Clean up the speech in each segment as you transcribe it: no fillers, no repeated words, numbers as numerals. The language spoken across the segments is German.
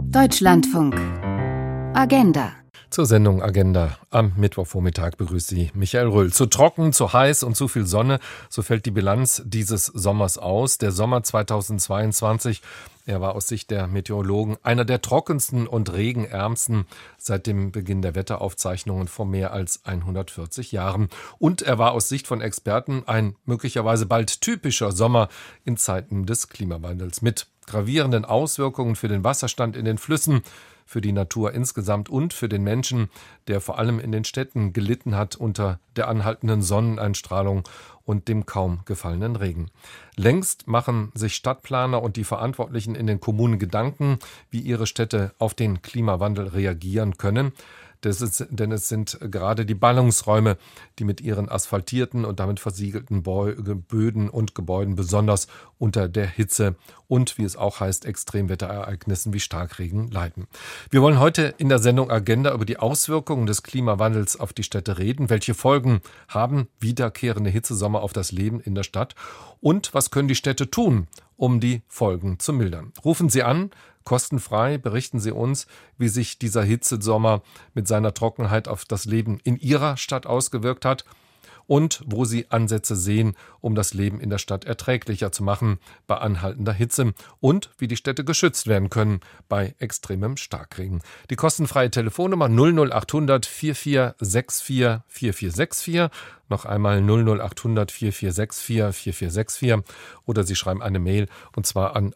Deutschlandfunk. Agenda. Zur Sendung Agenda am Mittwochvormittag begrüßt Sie Michael Röhl. Zu trocken, zu heiß und zu viel Sonne, so fällt die Bilanz dieses Sommers aus. Der Sommer 2022, er war aus Sicht der Meteorologen einer der trockensten und regenärmsten seit dem Beginn der Wetteraufzeichnungen vor mehr als 140 Jahren. Und er war aus Sicht von Experten ein möglicherweise bald typischer Sommer in Zeiten des Klimawandels mit gravierenden Auswirkungen für den Wasserstand in den Flüssen, für die Natur insgesamt und für den Menschen, der vor allem in den Städten gelitten hat unter der anhaltenden Sonneneinstrahlung und dem kaum gefallenen Regen. Längst machen sich Stadtplaner und die Verantwortlichen in den Kommunen Gedanken, wie ihre Städte auf den Klimawandel reagieren können. Denn es sind gerade die Ballungsräume, die mit ihren asphaltierten und damit versiegelten Böden und Gebäuden besonders unter der Hitze und, wie es auch heißt, Extremwetterereignissen wie Starkregen leiden. Wir wollen heute in der Sendung Agenda über die Auswirkungen des Klimawandels auf die Städte reden. Welche Folgen haben wiederkehrende Hitzesommer auf das Leben in der Stadt? Und was können die Städte tun, um die Folgen zu mildern? Rufen Sie an. Kostenfrei berichten Sie uns, wie sich dieser Hitzesommer mit seiner Trockenheit auf das Leben in Ihrer Stadt ausgewirkt hat und wo Sie Ansätze sehen, um das Leben in der Stadt erträglicher zu machen bei anhaltender Hitze und wie die Städte geschützt werden können bei extremem Starkregen. Die kostenfreie Telefonnummer 00800 4464 4464, noch einmal 00800 4464 4464 oder Sie schreiben eine Mail und zwar an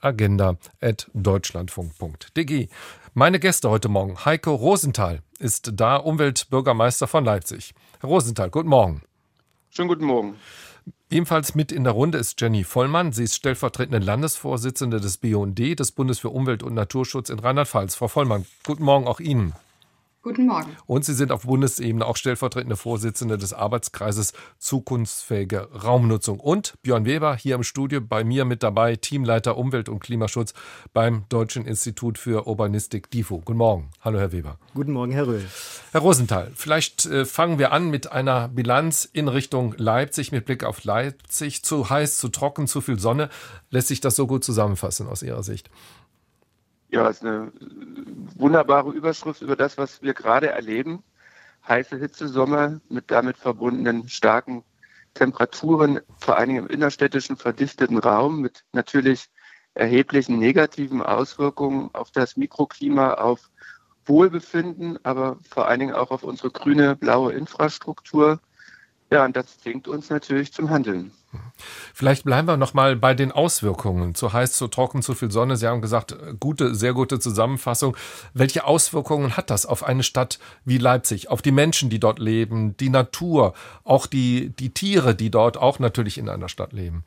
agenda@deutschlandfunk.de. Meine Gäste heute Morgen, Heiko Rosenthal ist da, Umweltbürgermeister von Leipzig. Herr Rosenthal, guten Morgen. Schönen guten Morgen. Ebenfalls mit in der Runde ist Jenny Vollmann. Sie ist stellvertretende Landesvorsitzende des BUND, des Bundes für Umwelt und Naturschutz in Rheinland-Pfalz. Frau Vollmann, guten Morgen auch Ihnen. Guten Morgen. Und Sie sind auf Bundesebene auch stellvertretende Vorsitzende des Arbeitskreises Zukunftsfähige Raumnutzung. Und Björn Weber hier im Studio bei mir mit dabei, Teamleiter Umwelt- und Klimaschutz beim Deutschen Institut für Urbanistik DIFU. Guten Morgen. Hallo, Herr Weber. Guten Morgen, Herr Röhl. Herr Rosenthal, vielleicht fangen wir an mit einer Bilanz in Richtung Leipzig, mit Blick auf Leipzig. Zu heiß, zu trocken, zu viel Sonne. Lässt sich das so gut zusammenfassen aus Ihrer Sicht? Ja, es ist eine wunderbare Überschrift über das, was wir gerade erleben. Heiße Hitzesommer mit damit verbundenen starken Temperaturen, vor allen Dingen im innerstädtischen verdichteten Raum, mit natürlich erheblichen negativen Auswirkungen auf das Mikroklima, auf Wohlbefinden, aber vor allen Dingen auch auf unsere grüne, blaue Infrastruktur. Ja, und das zwingt uns natürlich zum Handeln. Vielleicht bleiben wir noch mal bei den Auswirkungen. Zu heiß, zu trocken, zu viel Sonne. Sie haben gesagt, sehr gute Zusammenfassung. Welche Auswirkungen hat das auf eine Stadt wie Leipzig, auf die Menschen, die dort leben, die Natur, auch die Tiere, die dort auch natürlich in einer Stadt leben?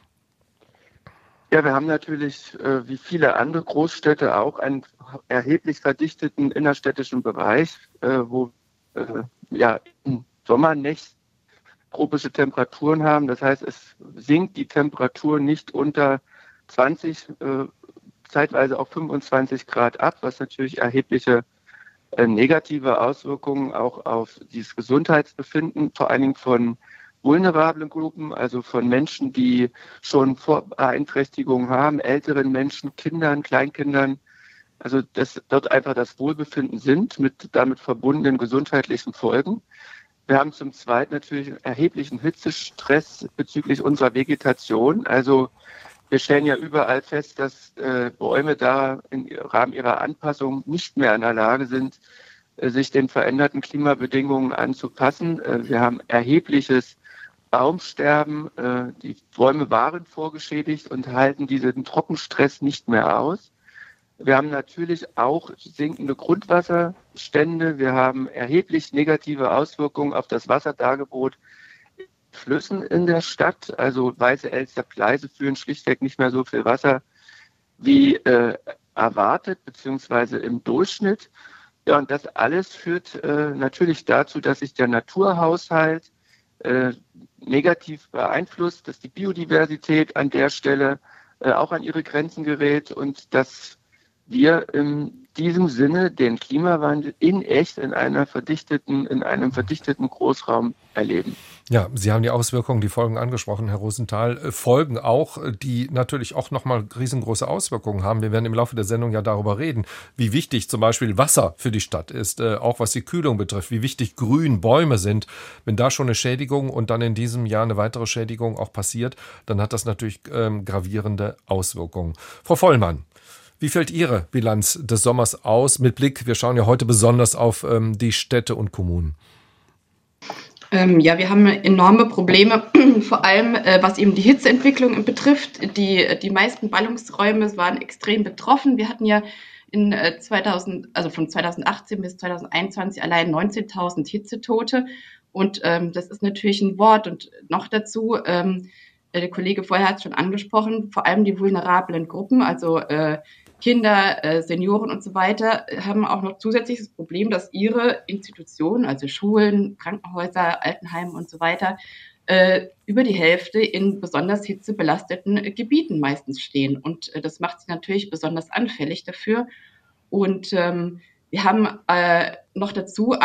Ja, wir haben natürlich, wie viele andere Großstädte, auch einen erheblich verdichteten innerstädtischen Bereich, wo im Sommer nicht tropische Temperaturen haben. Das heißt, es sinkt die Temperatur nicht unter 20, zeitweise auch 25 Grad ab, was natürlich erhebliche negative Auswirkungen auch auf dieses Gesundheitsbefinden, vor allen Dingen von vulnerablen Gruppen, also von Menschen, die schon Vorbeeinträchtigungen haben, älteren Menschen, Kindern, Kleinkindern. Also dass dort einfach das Wohlbefinden sind mit damit verbundenen gesundheitlichen Folgen. Wir haben zum Zweiten natürlich einen erheblichen Hitzestress bezüglich unserer Vegetation. Also wir stellen ja überall fest, dass Bäume da im Rahmen ihrer Anpassung nicht mehr in der Lage sind, sich den veränderten Klimabedingungen anzupassen. Wir haben erhebliches Baumsterben. Die Bäume waren vorgeschädigt und halten diesen Trockenstress nicht mehr aus. Wir haben natürlich auch sinkende Grundwasserstände. Wir haben erheblich negative Auswirkungen auf das Wasserdargebot in Flüssen in der Stadt. Also Weiße Elster, Pleiße führen schlichtweg nicht mehr so viel Wasser wie erwartet, beziehungsweise im Durchschnitt. Ja, und das alles führt natürlich dazu, dass sich der Naturhaushalt negativ beeinflusst, dass die Biodiversität an der Stelle auch an ihre Grenzen gerät und dass wir in diesem Sinne den Klimawandel in einem verdichteten Großraum erleben. Ja, Sie haben die Auswirkungen, die Folgen angesprochen, Herr Rosenthal. Folgen auch, die natürlich auch nochmal riesengroße Auswirkungen haben. Wir werden im Laufe der Sendung ja darüber reden, wie wichtig zum Beispiel Wasser für die Stadt ist, auch was die Kühlung betrifft, wie wichtig Grün, Bäume sind. Wenn da schon eine Schädigung und dann in diesem Jahr eine weitere Schädigung auch passiert, dann hat das natürlich gravierende Auswirkungen. Frau Vollmann, wie fällt Ihre Bilanz des Sommers aus mit Blick, wir schauen ja heute besonders auf die Städte und Kommunen? Ja, wir haben enorme Probleme, vor allem was eben die Hitzeentwicklung betrifft. Die meisten Ballungsräume waren extrem betroffen. Wir hatten ja von 2018 bis 2021 allein 19.000 Hitzetote. Und das ist natürlich ein Wort. Und noch dazu, der Kollege vorher hat es schon angesprochen, vor allem die vulnerablen Gruppen, also Kinder, Senioren und so weiter, haben auch noch zusätzliches Problem, dass ihre Institutionen, also Schulen, Krankenhäuser, Altenheime und so weiter, über die Hälfte in besonders hitzebelasteten Gebieten meistens stehen. Und das macht sie natürlich besonders anfällig dafür. Und wir haben noch dazu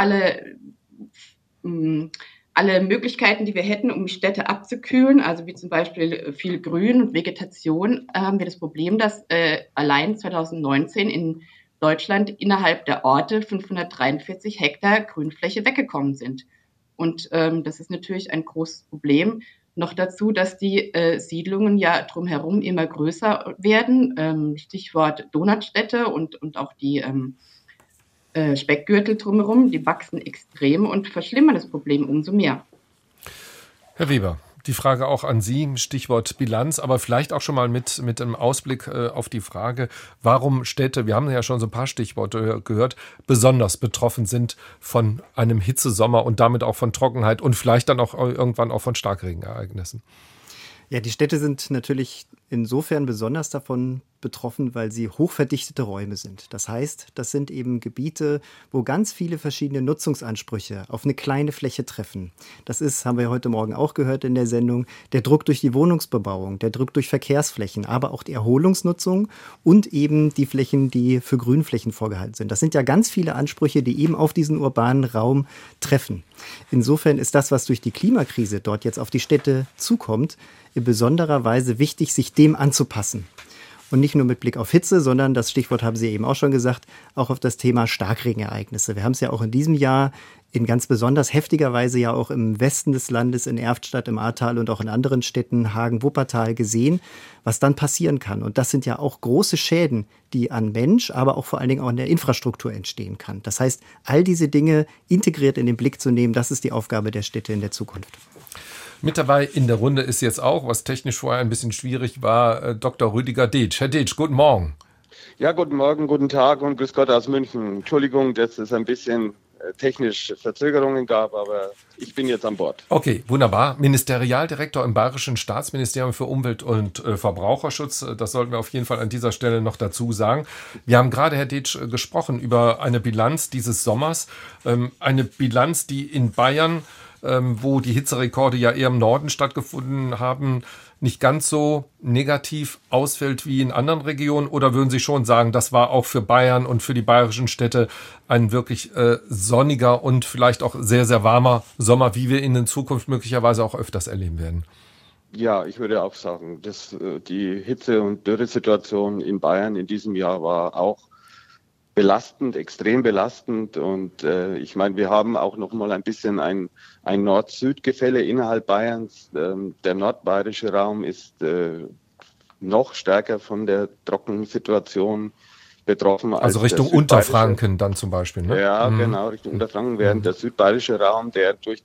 alle Möglichkeiten, die wir hätten, um die Städte abzukühlen, also wie zum Beispiel viel Grün und Vegetation, haben wir das Problem, dass allein 2019 in Deutschland innerhalb der Orte 543 Hektar Grünfläche weggekommen sind. Und das ist natürlich ein großes Problem. Noch dazu, dass die Siedlungen ja drumherum immer größer werden. Stichwort Donutstädte und auch die Speckgürtel drumherum, die wachsen extrem und verschlimmern das Problem umso mehr. Herr Weber, die Frage auch an Sie, Stichwort Bilanz, aber vielleicht auch schon mal mit einem Ausblick auf die Frage, warum Städte, wir haben ja schon so ein paar Stichworte gehört, besonders betroffen sind von einem Hitzesommer und damit auch von Trockenheit und vielleicht dann auch irgendwann auch von Starkregenereignissen. Ja, die Städte sind natürlich insofern besonders davon betroffen, weil sie hochverdichtete Räume sind. Das heißt, das sind eben Gebiete, wo ganz viele verschiedene Nutzungsansprüche auf eine kleine Fläche treffen. Das ist, haben wir heute Morgen auch gehört in der Sendung, der Druck durch die Wohnungsbebauung, der Druck durch Verkehrsflächen, aber auch die Erholungsnutzung und eben die Flächen, die für Grünflächen vorgehalten sind. Das sind ja ganz viele Ansprüche, die eben auf diesen urbanen Raum treffen. Insofern ist das, was durch die Klimakrise dort jetzt auf die Städte zukommt, in besonderer Weise wichtig, sich dem anzupassen. Und nicht nur mit Blick auf Hitze, sondern, das Stichwort haben Sie eben auch schon gesagt, auch auf das Thema Starkregenereignisse. Wir haben es ja auch in diesem Jahr in ganz besonders heftiger Weise ja auch im Westen des Landes, in Erftstadt, im Ahrtal und auch in anderen Städten, Hagen, Wuppertal, gesehen, was dann passieren kann. Und das sind ja auch große Schäden, die an Mensch, aber auch vor allen Dingen auch in der Infrastruktur entstehen kann. Das heißt, all diese Dinge integriert in den Blick zu nehmen, das ist die Aufgabe der Städte in der Zukunft. Mit dabei in der Runde ist jetzt auch, was technisch vorher ein bisschen schwierig war, Dr. Rüdiger Detsch. Herr Detsch, guten Morgen. Ja, guten Morgen, guten Tag und grüß Gott aus München. Entschuldigung, dass es ein bisschen technisch Verzögerungen gab, aber ich bin jetzt an Bord. Okay, wunderbar. Ministerialdirektor im Bayerischen Staatsministerium für Umwelt und Verbraucherschutz. Das sollten wir auf jeden Fall an dieser Stelle noch dazu sagen. Wir haben gerade, Herr Detsch, gesprochen über eine Bilanz dieses Sommers. Eine Bilanz, die in Bayern, wo die Hitzerekorde ja eher im Norden stattgefunden haben, nicht ganz so negativ ausfällt wie in anderen Regionen? Oder würden Sie schon sagen, das war auch für Bayern und für die bayerischen Städte ein wirklich sonniger und vielleicht auch sehr, sehr warmer Sommer, wie wir ihn in Zukunft möglicherweise auch öfters erleben werden? Ja, ich würde auch sagen, dass die Hitze- und Dürresituation in Bayern in diesem Jahr war auch belastend, extrem belastend. Und ich meine, wir haben auch noch mal ein bisschen ein Nord-Süd-Gefälle innerhalb Bayerns. Der nordbayerische Raum ist noch stärker von der Trockensituation betroffen. Also Richtung Unterfranken dann zum Beispiel, ne? Ja, genau, Richtung Unterfranken, während der südbayerische Raum, der durch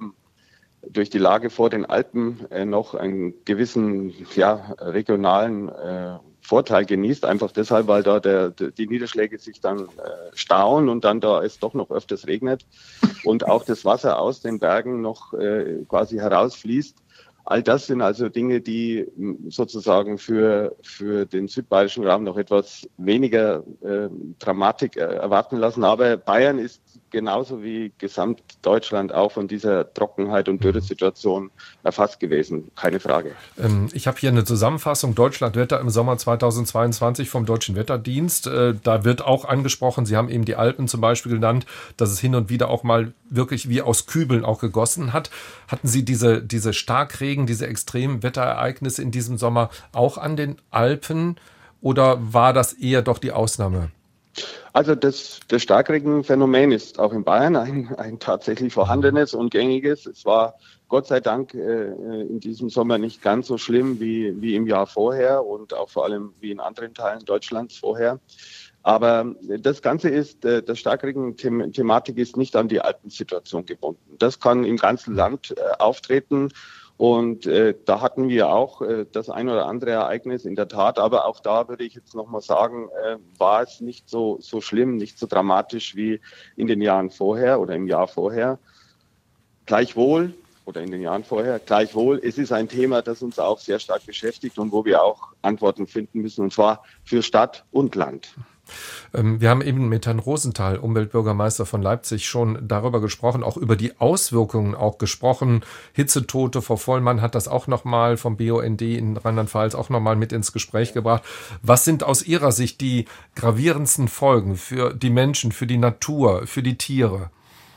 die Lage vor den Alpen noch einen gewissen regionalen Vorteil genießt, einfach deshalb, weil da die Niederschläge sich dann stauen und dann da es doch noch öfters regnet und auch das Wasser aus den Bergen noch quasi herausfließt. All das sind also Dinge, die sozusagen für den südbayerischen Raum noch etwas weniger Dramatik erwarten lassen. Aber Bayern ist genauso wie Gesamtdeutschland auch von dieser Trockenheit und Dürresituation erfasst gewesen. Keine Frage. Ich habe hier eine Zusammenfassung Deutschlandwetter im Sommer 2022 vom Deutschen Wetterdienst. Da wird auch angesprochen, Sie haben eben die Alpen zum Beispiel genannt, dass es hin und wieder auch mal wirklich wie aus Kübeln auch gegossen hat. Hatten Sie diese Starkregen, diese extremen Wetterereignisse in diesem Sommer auch an den Alpen oder war das eher doch die Ausnahme? Also das Starkregenphänomen ist auch in Bayern ein tatsächlich vorhandenes und gängiges. Es war Gott sei Dank in diesem Sommer nicht ganz so schlimm wie im Jahr vorher und auch vor allem wie in anderen Teilen Deutschlands vorher. Aber das Ganze ist, das Starkregen-Thematik ist nicht an die Alpensituation gebunden. Das kann im ganzen Land auftreten. Und da hatten wir auch das ein oder andere Ereignis in der Tat, aber auch da würde ich jetzt nochmal sagen, war es nicht so schlimm, nicht so dramatisch wie in den Jahren vorher oder im Jahr vorher. Gleichwohl, oder in den Jahren vorher, gleichwohl, es ist ein Thema, das uns auch sehr stark beschäftigt und wo wir auch Antworten finden müssen, und zwar für Stadt und Land. Wir haben eben mit Herrn Rosenthal, Umweltbürgermeister von Leipzig, schon darüber gesprochen, auch über die Auswirkungen auch gesprochen. Hitzetote, Frau Vollmann hat das auch nochmal vom BUND in Rheinland-Pfalz auch nochmal mit ins Gespräch gebracht. Was sind aus Ihrer Sicht die gravierendsten Folgen für die Menschen, für die Natur, für die Tiere?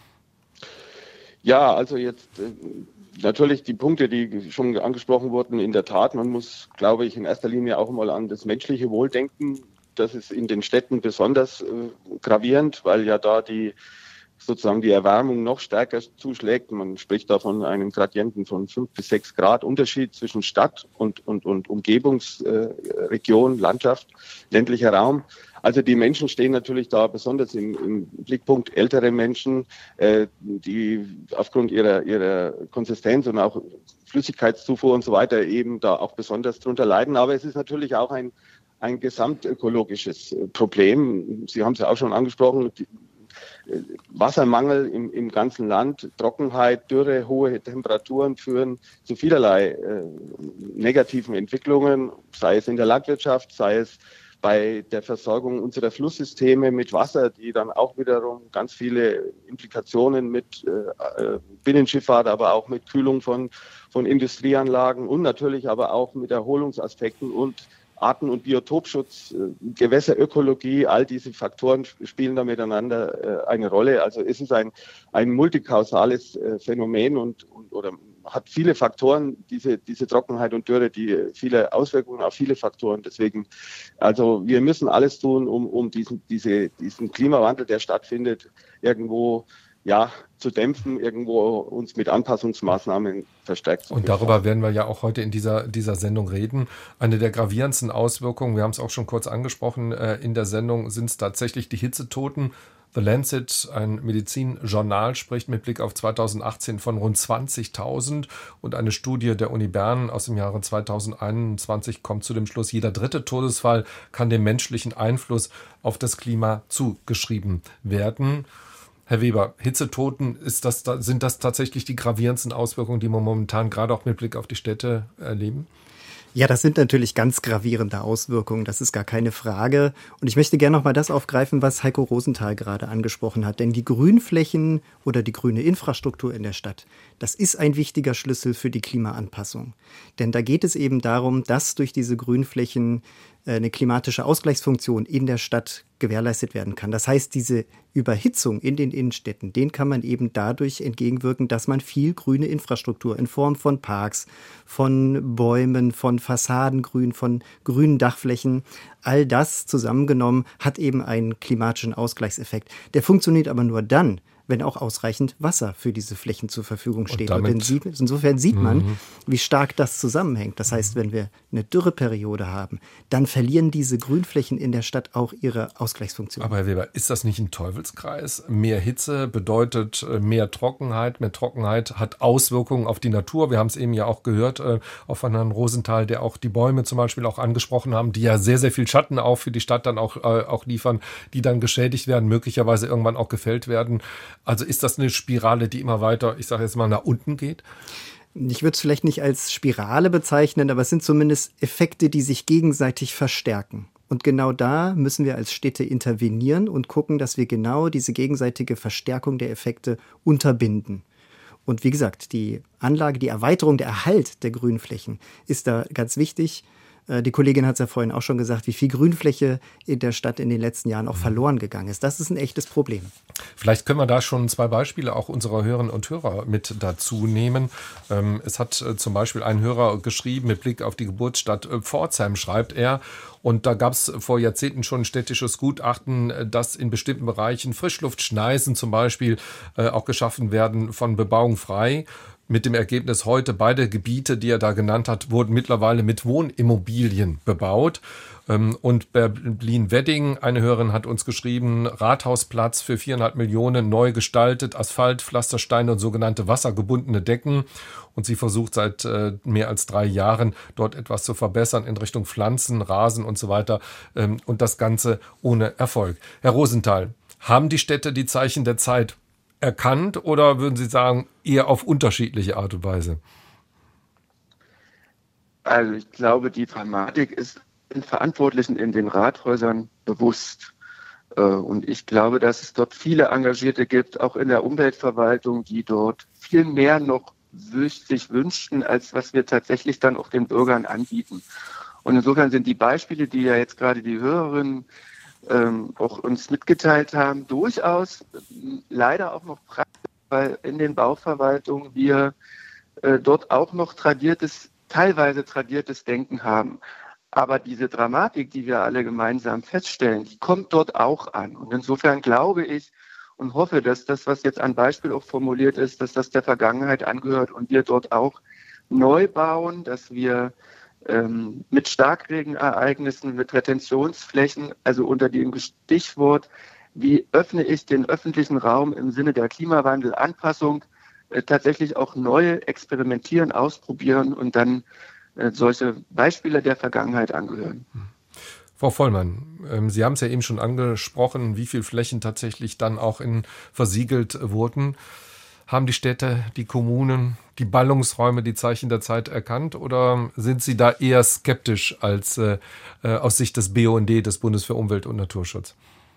Ja, also jetzt natürlich die Punkte, die schon angesprochen wurden, in der Tat. Man muss, glaube ich, in erster Linie auch mal an das menschliche Wohl denken. Das ist in den Städten besonders gravierend, weil ja da die Erwärmung noch stärker zuschlägt. Man spricht da von einem Gradienten von 5 bis 6 Grad Unterschied zwischen Stadt und Umgebungsregion, Landschaft, ländlicher Raum. Also die Menschen stehen natürlich da besonders im Blickpunkt, ältere Menschen, die aufgrund ihrer Konsistenz und auch Flüssigkeitszufuhr und so weiter eben da auch besonders drunter leiden. Aber es ist natürlich auch ein gesamtökologisches Problem. Sie haben es ja auch schon angesprochen, Wassermangel im ganzen Land, Trockenheit, Dürre, hohe Temperaturen führen zu vielerlei negativen Entwicklungen, sei es in der Landwirtschaft, sei es bei der Versorgung unserer Flusssysteme mit Wasser, die dann auch wiederum ganz viele Implikationen mit Binnenschifffahrt, aber auch mit Kühlung von Industrieanlagen und natürlich aber auch mit Erholungsaspekten und Arten- und Biotopschutz, Gewässerökologie, all diese Faktoren spielen da miteinander eine Rolle. Also es ist ein multikausales Phänomen oder hat viele Faktoren, diese Trockenheit und Dürre, die viele Auswirkungen auf viele Faktoren. Deswegen, also wir müssen alles tun, um diesen Klimawandel, der stattfindet, irgendwo zu dämpfen, irgendwo uns mit Anpassungsmaßnahmen verstärkt zu können. Und darüber werden wir ja auch heute in dieser Sendung reden. Eine der gravierendsten Auswirkungen, wir haben es auch schon kurz angesprochen, in der Sendung sind es tatsächlich die Hitzetoten. The Lancet, ein Medizinjournal, spricht mit Blick auf 2018 von rund 20.000 und eine Studie der Uni Bern aus dem Jahre 2021 kommt zu dem Schluss, jeder dritte Todesfall kann dem menschlichen Einfluss auf das Klima zugeschrieben werden. Herr Weber, Hitzetoten, sind das tatsächlich die gravierendsten Auswirkungen, die wir momentan gerade auch mit Blick auf die Städte erleben? Ja, das sind natürlich ganz gravierende Auswirkungen, das ist gar keine Frage. Und ich möchte gerne noch mal das aufgreifen, was Heiko Rosenthal gerade angesprochen hat. Denn die Grünflächen oder die grüne Infrastruktur in der Stadt, das ist ein wichtiger Schlüssel für die Klimaanpassung. Denn da geht es eben darum, dass durch diese Grünflächen eine klimatische Ausgleichsfunktion in der Stadt gewährleistet werden kann. Das heißt, diese Überhitzung in den Innenstädten, den kann man eben dadurch entgegenwirken, dass man viel grüne Infrastruktur in Form von Parks, von Bäumen, von Fassadengrün, von grünen Dachflächen, all das zusammengenommen hat eben einen klimatischen Ausgleichseffekt. Der funktioniert aber nur dann, wenn auch ausreichend Wasser für diese Flächen zur Verfügung steht. Und insofern sieht man, wie stark das zusammenhängt. Das heißt, wenn wir eine Dürreperiode haben, dann verlieren diese Grünflächen in der Stadt auch ihre Ausgleichsfunktion. Aber Herr Weber, ist das nicht ein Teufelskreis? Mehr Hitze bedeutet mehr Trockenheit. Mehr Trockenheit hat Auswirkungen auf die Natur. Wir haben es eben ja auch gehört, auch von Herrn Rosenthal, der auch die Bäume zum Beispiel auch angesprochen haben, die ja sehr, sehr viel Schatten auch für die Stadt dann auch liefern, die dann geschädigt werden, möglicherweise irgendwann auch gefällt werden. Also ist das eine Spirale, die immer weiter, ich sage jetzt mal, nach unten geht? Ich würde es vielleicht nicht als Spirale bezeichnen, aber es sind zumindest Effekte, die sich gegenseitig verstärken. Und genau da müssen wir als Städte intervenieren und gucken, dass wir genau diese gegenseitige Verstärkung der Effekte unterbinden. Und wie gesagt, die Anlage, die Erweiterung, der Erhalt der Grünflächen ist da ganz wichtig. Die Kollegin hat es ja vorhin auch schon gesagt, wie viel Grünfläche in der Stadt in den letzten Jahren auch verloren gegangen ist. Das ist ein echtes Problem. Vielleicht können wir da schon 2 Beispiele auch unserer Hörerinnen und Hörer mit dazu nehmen. Es hat zum Beispiel ein Hörer geschrieben, mit Blick auf die Geburtsstadt Pforzheim schreibt er, und da gab es vor Jahrzehnten schon ein städtisches Gutachten, dass in bestimmten Bereichen Frischluftschneisen zum Beispiel auch geschaffen werden, von Bebauung frei. Mit dem Ergebnis heute, beide Gebiete, die er da genannt hat, wurden mittlerweile mit Wohnimmobilien bebaut. Und Berlin-Wedding, eine Hörerin hat uns geschrieben, Rathausplatz für 4,5 Millionen, neu gestaltet, Asphalt, Pflastersteine und sogenannte wassergebundene Decken. Und sie versucht seit mehr als 3 Jahren, dort etwas zu verbessern in Richtung Pflanzen, Rasen und so weiter. Und das Ganze ohne Erfolg. Herr Rosenthal, haben die Städte die Zeichen der Zeit erkannt oder würden Sie sagen, eher auf unterschiedliche Art und Weise? Also ich glaube, die Dramatik ist den Verantwortlichen in den Rathäusern bewusst. Und ich glaube, dass es dort viele Engagierte gibt, auch in der Umweltverwaltung, die dort viel mehr noch sich wünschten, als was wir tatsächlich dann auch den Bürgern anbieten. Und insofern sind die Beispiele, die ja jetzt gerade die Hörerinnen auch uns mitgeteilt haben, durchaus leider auch noch praktisch, weil in den Bauverwaltungen wir dort auch noch teilweise tradiertes Denken haben. Aber diese Dramatik, die wir alle gemeinsam feststellen, die kommt dort auch an. Und insofern glaube ich und hoffe, dass das, was jetzt an Beispiel auch formuliert ist, dass das der Vergangenheit angehört und wir dort auch neu bauen, dass wir mit Starkregenereignissen, mit Retentionsflächen, also unter dem Stichwort, wie öffne ich den öffentlichen Raum im Sinne der Klimawandelanpassung, tatsächlich auch neu experimentieren, ausprobieren und dann solche Beispiele der Vergangenheit angehören. Frau Vollmann, Sie haben es ja eben schon angesprochen, wie viele Flächen tatsächlich dann auch versiegelt wurden. Haben die Städte, die Kommunen, die Ballungsräume die Zeichen der Zeit erkannt oder sind Sie da eher skeptisch als aus Sicht des BUND, des Bundes für Umwelt und Naturschutz?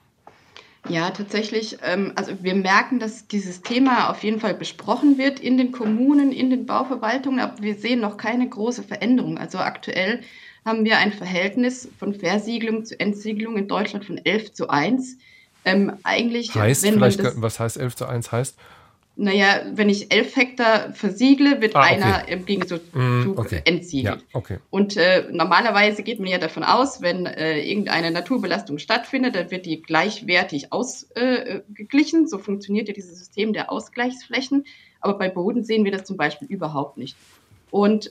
Ja, tatsächlich. Also wir merken, dass dieses Thema auf jeden Fall besprochen wird in den Kommunen, in den Bauverwaltungen, aber wir sehen noch keine große Veränderung. Also aktuell haben wir ein Verhältnis von Versiegelung zu Entsiegelung in Deutschland von 11:1. Eigentlich, heißt, was heißt 11:1 heißt? Naja, wenn ich 11 Hektar versiegle, wird einer im Gegenzug entsiegelt. Ja, okay. Und normalerweise geht man ja davon aus, wenn irgendeine Naturbelastung stattfindet, dann wird die gleichwertig ausgeglichen. So funktioniert ja dieses System der Ausgleichsflächen. Aber bei Boden sehen wir das zum Beispiel überhaupt nicht. Und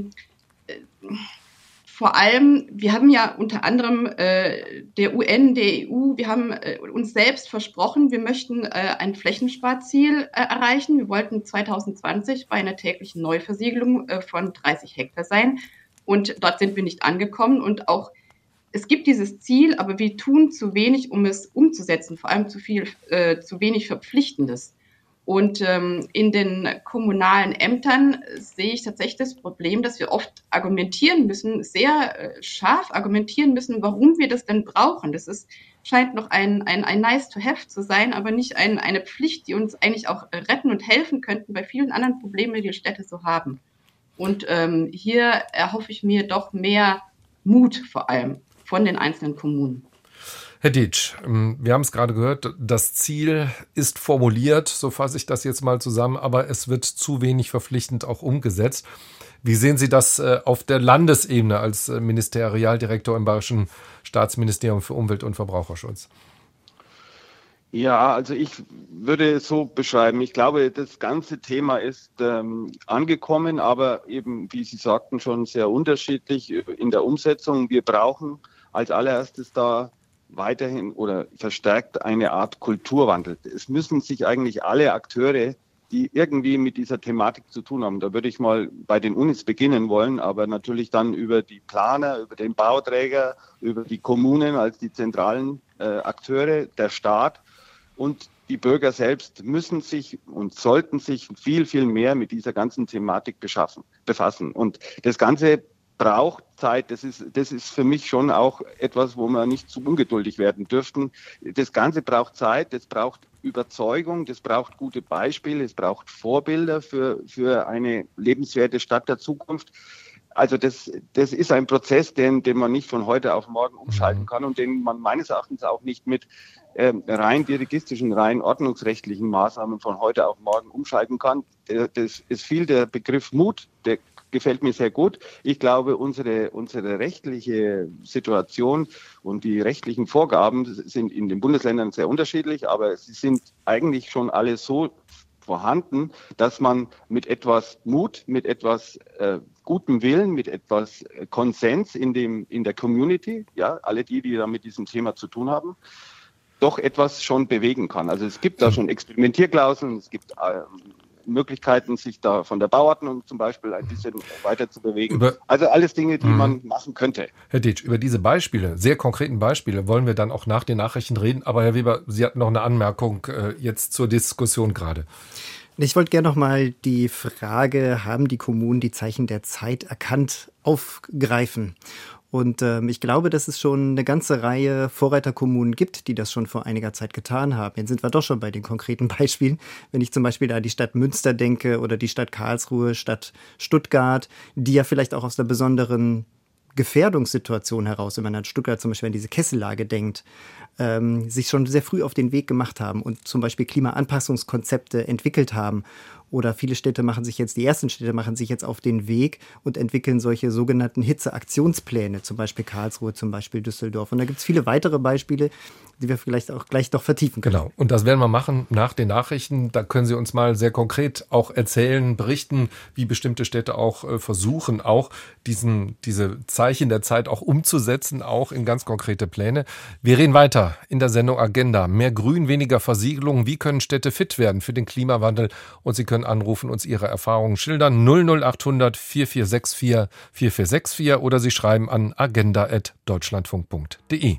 vor allem, wir haben ja unter anderem der UN, der EU, wir haben uns selbst versprochen, wir möchten ein Flächensparziel erreichen. Wir wollten 2020 bei einer täglichen Neuversiegelung von 30 Hektar sein. Und dort sind wir nicht angekommen. Und auch es gibt dieses Ziel, aber wir tun zu wenig, um es umzusetzen, vor allem zu wenig Verpflichtendes. Und in den kommunalen Ämtern sehe ich tatsächlich das Problem, dass wir oft argumentieren müssen, sehr scharf argumentieren müssen, warum wir das denn brauchen. Das scheint noch ein nice to have zu sein, aber nicht eine Pflicht, die uns eigentlich auch retten und helfen könnten bei vielen anderen Problemen, die die Städte so haben. Und hier erhoffe ich mir doch mehr Mut vor allem von den einzelnen Kommunen. Herr Dietsch, wir haben es gerade gehört, das Ziel ist formuliert, so fasse ich das jetzt mal zusammen, aber es wird zu wenig verpflichtend auch umgesetzt. Wie sehen Sie das auf der Landesebene als Ministerialdirektor im Bayerischen Staatsministerium für Umwelt und Verbraucherschutz? Ja, also ich würde es so beschreiben. Ich glaube, das ganze Thema ist angekommen, aber eben, wie Sie sagten, schon sehr unterschiedlich in der Umsetzung. Wir brauchen als allererstes da weiterhin oder verstärkt eine Art Kulturwandel. Es müssen sich eigentlich alle Akteure, die irgendwie mit dieser Thematik zu tun haben, da würde ich mal bei den Unis beginnen wollen, aber natürlich dann über die Planer, über den Bauträger, über die Kommunen als die zentralen Akteure, der Staat und die Bürger selbst müssen sich und sollten sich viel, viel mehr mit dieser ganzen Thematik befassen. Und das Ganze braucht Zeit. Das ist für mich schon auch etwas, wo wir nicht zu ungeduldig werden dürften. Das Ganze braucht Zeit, das braucht Überzeugung, das braucht gute Beispiele, es braucht Vorbilder für eine lebenswerte Stadt der Zukunft. Also das ist ein Prozess, den man nicht von heute auf morgen umschalten kann und den man meines Erachtens auch nicht mit rein dirigistischen, rein ordnungsrechtlichen Maßnahmen von heute auf morgen umschalten kann. Das ist viel der Begriff Mut, der gefällt mir sehr gut. Ich glaube, unsere rechtliche Situation und die rechtlichen Vorgaben sind in den Bundesländern sehr unterschiedlich, aber sie sind eigentlich schon alle so vorhanden, dass man mit etwas Mut, mit etwas gutem Willen, mit etwas Konsens in der Community, ja, alle die da mit diesem Thema zu tun haben, doch etwas schon bewegen kann. Also es gibt da schon Experimentierklauseln, es gibt Möglichkeiten, sich da von der Bauordnung zum Beispiel ein bisschen weiter zu bewegen. Also alles Dinge, die man machen könnte. Herr Ditsch, über diese Beispiele, sehr konkreten Beispiele, wollen wir dann auch nach den Nachrichten reden. Aber Herr Weber, Sie hatten noch eine Anmerkung jetzt zur Diskussion gerade. Ich wollte gerne noch mal die Frage, haben die Kommunen die Zeichen der Zeit erkannt, aufgreifen. Und ich glaube, dass es schon eine ganze Reihe Vorreiterkommunen gibt, die das schon vor einiger Zeit getan haben. Jetzt sind wir doch schon bei den konkreten Beispielen. Wenn ich zum Beispiel an die Stadt Münster denke oder die Stadt Karlsruhe, Stadt Stuttgart, die ja vielleicht auch aus einer besonderen Gefährdungssituation heraus, wenn man an Stuttgart zum Beispiel an diese Kessellage denkt, sich schon sehr früh auf den Weg gemacht haben und zum Beispiel Klimaanpassungskonzepte entwickelt haben. Oder viele Städte die ersten Städte machen sich jetzt auf den Weg und entwickeln solche sogenannten Hitzeaktionspläne, zum Beispiel Karlsruhe, zum Beispiel Düsseldorf. Und da gibt es viele weitere Beispiele, die wir vielleicht auch gleich noch vertiefen können. Genau, und das werden wir machen nach den Nachrichten. Da können Sie uns mal sehr konkret auch erzählen, berichten, wie bestimmte Städte auch versuchen, auch diese Zeichen der Zeit auch umzusetzen, auch in ganz konkrete Pläne. Wir reden weiter in der Sendung Agenda. Mehr Grün, weniger Versiegelung. Wie können Städte fit werden für den Klimawandel? Und Sie können anrufen, uns Ihre Erfahrungen schildern. 00800 4464 4464 oder Sie schreiben an agenda@deutschlandfunk.de.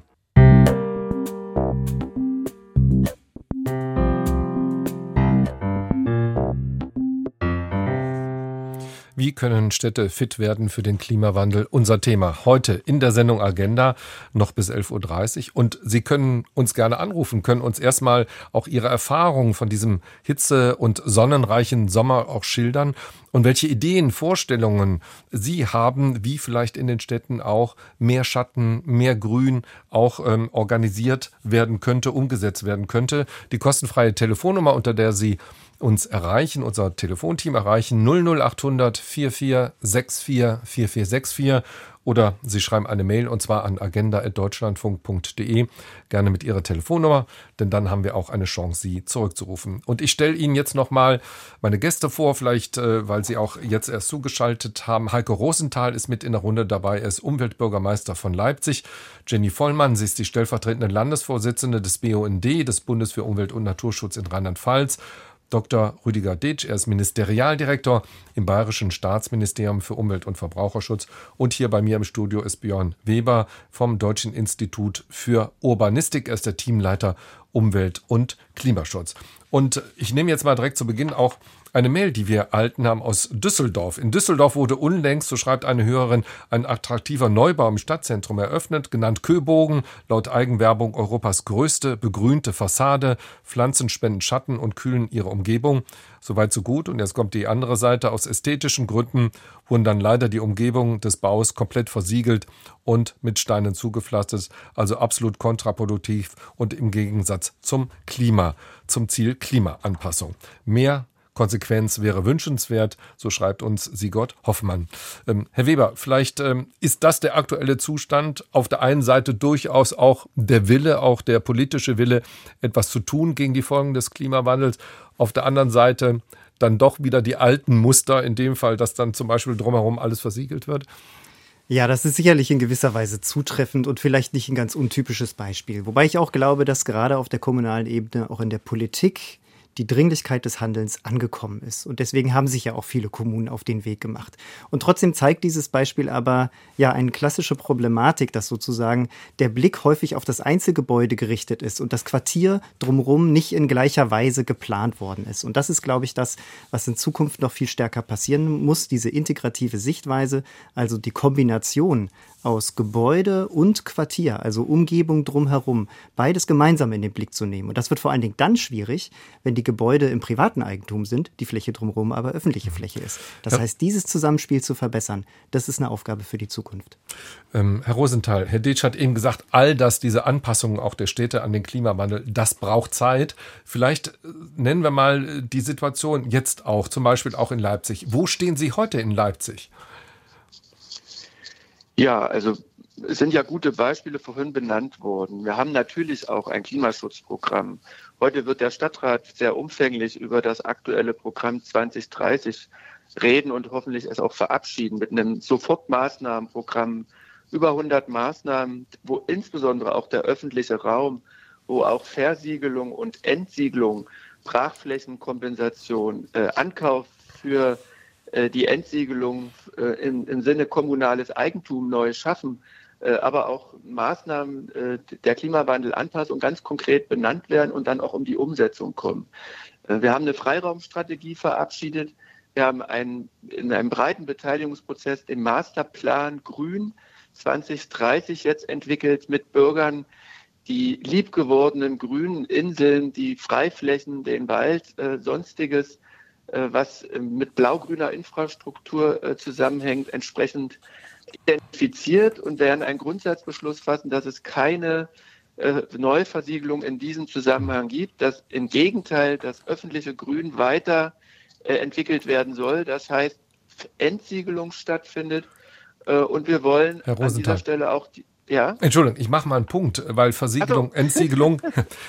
Wie können Städte fit werden für den Klimawandel? Unser Thema heute in der Sendung Agenda noch bis 11.30 Uhr. Und Sie können uns gerne anrufen, können uns erstmal auch Ihre Erfahrungen von diesem hitze- und sonnenreichen Sommer auch schildern und welche Ideen, Vorstellungen Sie haben, wie vielleicht in den Städten auch mehr Schatten, mehr Grün auch organisiert werden könnte, umgesetzt werden könnte. Die kostenfreie Telefonnummer, unter der Sie uns erreichen, unser Telefonteam erreichen, 00800 4464 4464 oder Sie schreiben eine Mail und zwar an agenda@deutschlandfunk.de, gerne mit Ihrer Telefonnummer, denn dann haben wir auch eine Chance, Sie zurückzurufen. Und ich stelle Ihnen jetzt nochmal meine Gäste vor, vielleicht, weil Sie auch jetzt erst zugeschaltet haben. Heiko Rosenthal ist mit in der Runde dabei, er ist Umweltbürgermeister von Leipzig. Jenny Vollmann, sie ist die stellvertretende Landesvorsitzende des BUND, des Bundes für Umwelt und Naturschutz in Rheinland-Pfalz. Dr. Rüdiger Ditsch, er ist Ministerialdirektor im Bayerischen Staatsministerium für Umwelt- und Verbraucherschutz. Und hier bei mir im Studio ist Björn Weber vom Deutschen Institut für Urbanistik. Er ist der Teamleiter Umwelt- und Klimaschutz. Und ich nehme jetzt mal direkt zu Beginn auch eine Mail, die wir erhalten haben aus Düsseldorf. In Düsseldorf wurde unlängst, so schreibt eine Hörerin, ein attraktiver Neubau im Stadtzentrum eröffnet, genannt Köbogen, laut Eigenwerbung Europas größte begrünte Fassade. Pflanzen spenden Schatten und kühlen ihre Umgebung. Soweit so gut. Und jetzt kommt die andere Seite. Aus ästhetischen Gründen wurden dann leider die Umgebung des Baus komplett versiegelt und mit Steinen zugepflastert. Also absolut kontraproduktiv und im Gegensatz zum Ziel Klimaanpassung. Mehr Konsequenz wäre wünschenswert, so schreibt uns Sigurd Hoffmann. Herr Weber, vielleicht ist das der aktuelle Zustand. Auf der einen Seite durchaus auch der Wille, auch der politische Wille, etwas zu tun gegen die Folgen des Klimawandels. Auf der anderen Seite dann doch wieder die alten Muster, in dem Fall, dass dann zum Beispiel drumherum alles versiegelt wird. Ja, das ist sicherlich in gewisser Weise zutreffend und vielleicht nicht ein ganz untypisches Beispiel. Wobei ich auch glaube, dass gerade auf der kommunalen Ebene, auch in der Politik, die Dringlichkeit des Handelns angekommen ist. Und deswegen haben sich ja auch viele Kommunen auf den Weg gemacht. Und trotzdem zeigt dieses Beispiel aber ja eine klassische Problematik, dass sozusagen der Blick häufig auf das Einzelgebäude gerichtet ist und das Quartier drumherum nicht in gleicher Weise geplant worden ist. Und das ist, glaube ich, das, was in Zukunft noch viel stärker passieren muss, diese integrative Sichtweise, also die Kombination aus Gebäude und Quartier, also Umgebung drumherum, beides gemeinsam in den Blick zu nehmen. Und das wird vor allen Dingen dann schwierig, wenn die Gebäude im privaten Eigentum sind, die Fläche drumherum aber öffentliche Fläche ist. Das heißt, dieses Zusammenspiel zu verbessern, das ist eine Aufgabe für die Zukunft. Herr Rosenthal, Herr Detsch hat eben gesagt, all das, diese Anpassungen auch der Städte an den Klimawandel, das braucht Zeit. Vielleicht nennen wir mal die Situation jetzt auch, zum Beispiel auch in Leipzig. Wo stehen Sie heute in Leipzig? Ja, also es sind ja gute Beispiele vorhin benannt worden. Wir haben natürlich auch ein Klimaschutzprogramm. Heute wird der Stadtrat sehr umfänglich über das aktuelle Programm 2030 reden und hoffentlich es auch verabschieden mit einem Sofortmaßnahmenprogramm, über 100 Maßnahmen, wo insbesondere auch der öffentliche Raum, wo auch Versiegelung und Entsiegelung, Brachflächenkompensation, Ankauf für die Entsiegelung im Sinne kommunales Eigentum neu schaffen, aber auch Maßnahmen der Klimawandelanpassung ganz konkret benannt werden und dann auch um die Umsetzung kommen. Wir haben eine Freiraumstrategie verabschiedet. Wir haben in einem breiten Beteiligungsprozess den Masterplan Grün 2030 jetzt entwickelt mit Bürgern, die liebgewordenen grünen Inseln, die Freiflächen, den Wald, sonstiges, was mit blau-grüner Infrastruktur zusammenhängt, entsprechend identifiziert und werden einen Grundsatzbeschluss fassen, dass es keine Neuversiegelung in diesem Zusammenhang gibt, dass im Gegenteil das öffentliche Grün weiter entwickelt werden soll. Das heißt, Entsiegelung stattfindet und wir wollen an dieser Stelle auch Ja. Entschuldigung, ich mache mal einen Punkt, weil Versiegelung, Entsiegelung,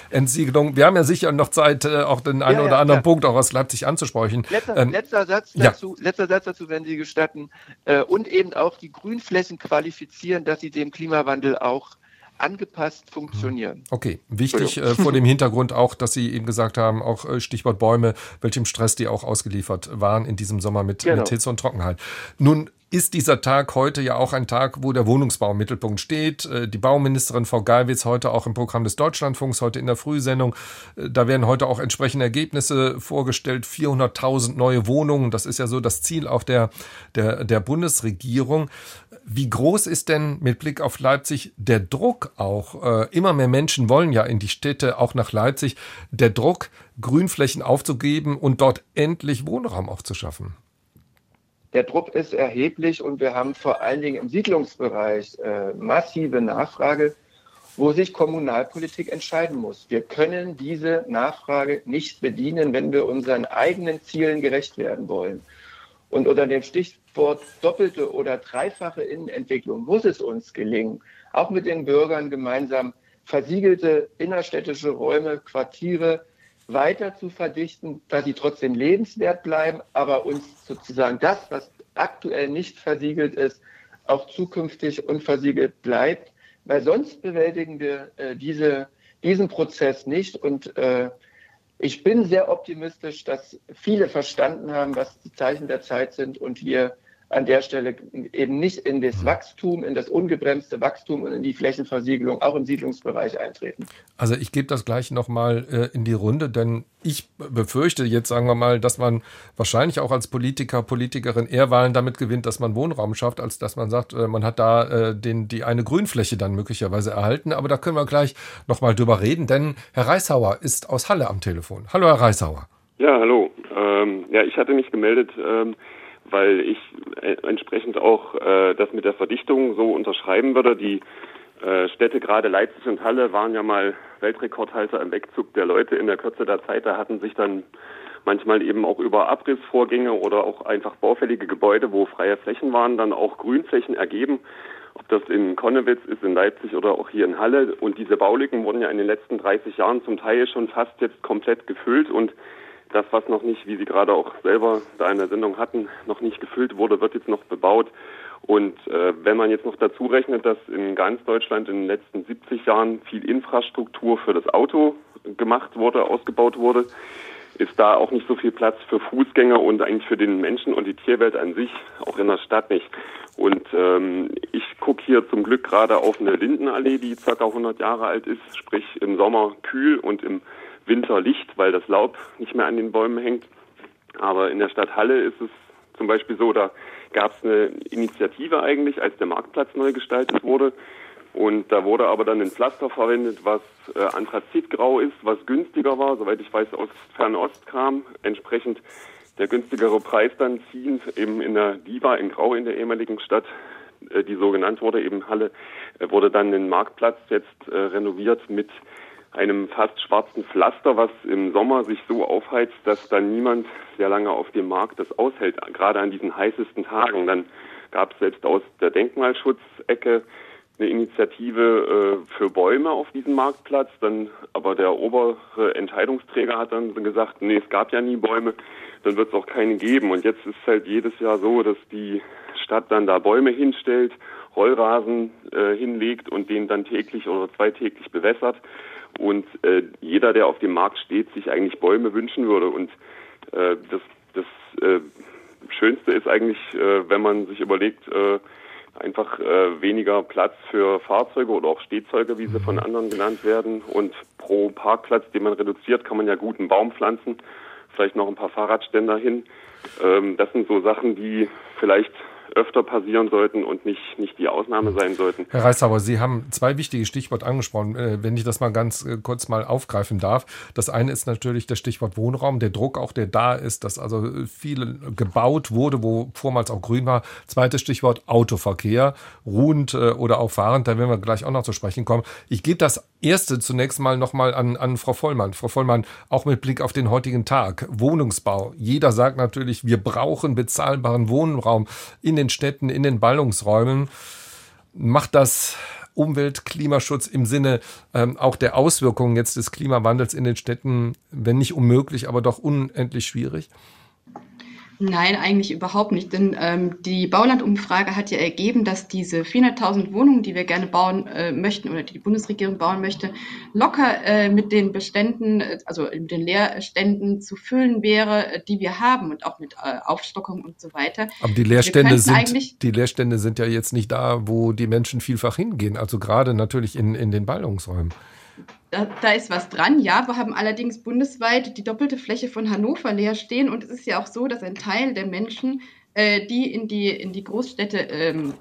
wir haben ja sicher noch Zeit, auch den einen oder anderen Punkt auch aus Leipzig anzusprechen. Letzter Satz dazu, wenn Sie gestatten. Und eben auch die Grünflächen qualifizieren, dass sie dem Klimawandel auch angepasst funktionieren. Okay, wichtig vor dem Hintergrund auch, dass Sie eben gesagt haben, auch Stichwort Bäume, welchem Stress die auch ausgeliefert waren in diesem Sommer mit Hitze und Trockenheit. Nun ist dieser Tag heute ja auch ein Tag, wo der Wohnungsbau im Mittelpunkt steht. Die Bauministerin Frau Geiwitz heute auch im Programm des Deutschlandfunks, heute in der Frühsendung. Da werden heute auch entsprechende Ergebnisse vorgestellt. 400.000 neue Wohnungen. Das ist ja so das Ziel auch der Bundesregierung. Wie groß ist denn mit Blick auf Leipzig der Druck auch? Immer mehr Menschen wollen ja in die Städte, auch nach Leipzig. Der Druck, Grünflächen aufzugeben und dort endlich Wohnraum auch zu schaffen. Der Druck ist erheblich und wir haben vor allen Dingen im Siedlungsbereich massive Nachfrage, wo sich Kommunalpolitik entscheiden muss. Wir können diese Nachfrage nicht bedienen, wenn wir unseren eigenen Zielen gerecht werden wollen. Und unter dem Stichwort doppelte oder dreifache Innenentwicklung muss es uns gelingen, auch mit den Bürgern gemeinsam versiegelte innerstädtische Räume, Quartiere weiter zu verdichten, dass sie trotzdem lebenswert bleiben, aber uns sozusagen das, was aktuell nicht versiegelt ist, auch zukünftig unversiegelt bleibt, weil sonst bewältigen wir diesen Prozess nicht. Und ich bin sehr optimistisch, dass viele verstanden haben, was die Zeichen der Zeit sind und wir an der Stelle eben nicht in das Wachstum, in das ungebremste Wachstum und in die Flächenversiegelung auch im Siedlungsbereich eintreten. Also ich gebe das gleich nochmal in die Runde, denn ich befürchte jetzt, sagen wir mal, dass man wahrscheinlich auch als Politiker, Politikerin eher Wahlen damit gewinnt, dass man Wohnraum schafft, als dass man sagt, man hat da die eine Grünfläche dann möglicherweise erhalten. Aber da können wir gleich nochmal drüber reden, denn Herr Reishauer ist aus Halle am Telefon. Hallo, Herr Reishauer. Ja, hallo. Ich hatte mich gemeldet, weil ich entsprechend auch das mit der Verdichtung so unterschreiben würde. Die Städte, gerade Leipzig und Halle, waren ja mal Weltrekordhalter im Wegzug der Leute in der Kürze der Zeit. Da hatten sich dann manchmal eben auch über Abrissvorgänge oder auch einfach baufällige Gebäude, wo freie Flächen waren, dann auch Grünflächen ergeben. Ob das in Connewitz ist, in Leipzig oder auch hier in Halle. Und diese Baulücken wurden ja in den letzten 30 Jahren zum Teil schon fast jetzt komplett gefüllt. Und das, was noch nicht, wie Sie gerade auch selber da in der Sendung hatten, noch nicht gefüllt wurde, wird jetzt noch bebaut. Und wenn man jetzt noch dazu rechnet, dass in ganz Deutschland in den letzten 70 Jahren viel Infrastruktur für das Auto gemacht wurde, ausgebaut wurde, ist da auch nicht so viel Platz für Fußgänger und eigentlich für den Menschen und die Tierwelt an sich, auch in der Stadt nicht. Und ich gucke hier zum Glück gerade auf eine Lindenallee, die ca. 100 Jahre alt ist, sprich im Sommer kühl und im Winter Licht, weil das Laub nicht mehr an den Bäumen hängt. Aber in der Stadt Halle ist es zum Beispiel so, da gab es eine Initiative eigentlich, als der Marktplatz neu gestaltet wurde. Und da wurde aber dann ein Pflaster verwendet, was anthrazitgrau ist, was günstiger war, soweit ich weiß, aus Fernost kam. Entsprechend der günstigere Preis dann ziehend eben in der Diva in Grau in der ehemaligen Stadt, die so genannt wurde, eben Halle, wurde dann ein Marktplatz jetzt renoviert mit einem fast schwarzen Pflaster, was im Sommer sich so aufheizt, dass dann niemand sehr lange auf dem Markt das aushält, gerade an diesen heißesten Tagen. Dann gab es selbst aus der Denkmalschutzecke eine Initiative für Bäume auf diesem Marktplatz, dann aber der obere Entscheidungsträger hat dann gesagt, nee, es gab ja nie Bäume, dann wird es auch keine geben. Und jetzt ist es halt jedes Jahr so, dass die Stadt dann da Bäume hinstellt, Rollrasen hinlegt und den dann täglich oder zweitäglich bewässert. Und jeder, der auf dem Markt steht, sich eigentlich Bäume wünschen würde. Und das Schönste ist eigentlich, wenn man sich überlegt, einfach weniger Platz für Fahrzeuge oder auch Stehzeuge, wie sie von anderen genannt werden. Und pro Parkplatz, den man reduziert, kann man ja gut einen Baum pflanzen, vielleicht noch ein paar Fahrradständer hin. Das sind so Sachen, die vielleicht öfter passieren sollten und nicht die Ausnahme sein sollten. Herr Reissauer, Sie haben zwei wichtige Stichworte angesprochen, wenn ich das mal ganz kurz mal aufgreifen darf. Das eine ist natürlich das Stichwort Wohnraum, der Druck auch, der da ist, dass also viel gebaut wurde, wo vormals auch grün war. Zweites Stichwort Autoverkehr, ruhend oder auch fahrend, da werden wir gleich auch noch zu sprechen kommen. Ich gebe das erste zunächst mal nochmal an Frau Vollmann. Frau Vollmann, auch mit Blick auf den heutigen Tag, Wohnungsbau. Jeder sagt natürlich, wir brauchen bezahlbaren Wohnraum in den Städten, in den Ballungsräumen. Macht das Umwelt-, Klimaschutz im Sinne auch der Auswirkungen jetzt des Klimawandels in den Städten, wenn nicht unmöglich, aber doch unendlich schwierig? Nein, eigentlich überhaupt nicht, denn die Baulandumfrage hat ja ergeben, dass diese 400.000 Wohnungen, die wir gerne bauen möchten oder die Bundesregierung bauen möchte, locker mit den Beständen, also mit den Leerständen zu füllen wäre, die wir haben und auch mit Aufstockung und so weiter. Aber die Leerstände sind ja jetzt nicht da, wo die Menschen vielfach hingehen, also gerade natürlich in den Ballungsräumen. Da ist was dran, ja. Wir haben allerdings bundesweit die doppelte Fläche von Hannover leer stehen. Und es ist ja auch so, dass ein Teil der Menschen, die in die Großstädte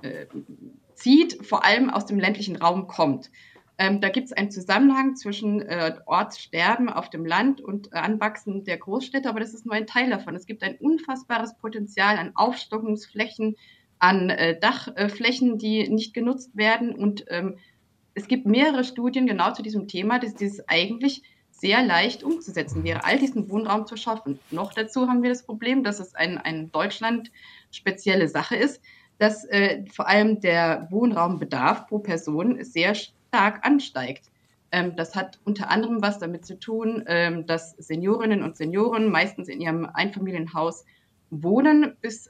zieht, vor allem aus dem ländlichen Raum kommt. Da gibt es einen Zusammenhang zwischen Ortssterben auf dem Land und Anwachsen der Großstädte, aber das ist nur ein Teil davon. Es gibt ein unfassbares Potenzial an Aufstockungsflächen, an Dachflächen, die nicht genutzt werden und es gibt mehrere Studien genau zu diesem Thema, dass dieses eigentlich sehr leicht umzusetzen wäre, all diesen Wohnraum zu schaffen. Noch dazu haben wir das Problem, dass es eine Deutschland-spezielle Sache ist, dass vor allem der Wohnraumbedarf pro Person sehr stark ansteigt. Das hat unter anderem was damit zu tun, dass Seniorinnen und Senioren meistens in ihrem Einfamilienhaus wohnen, bis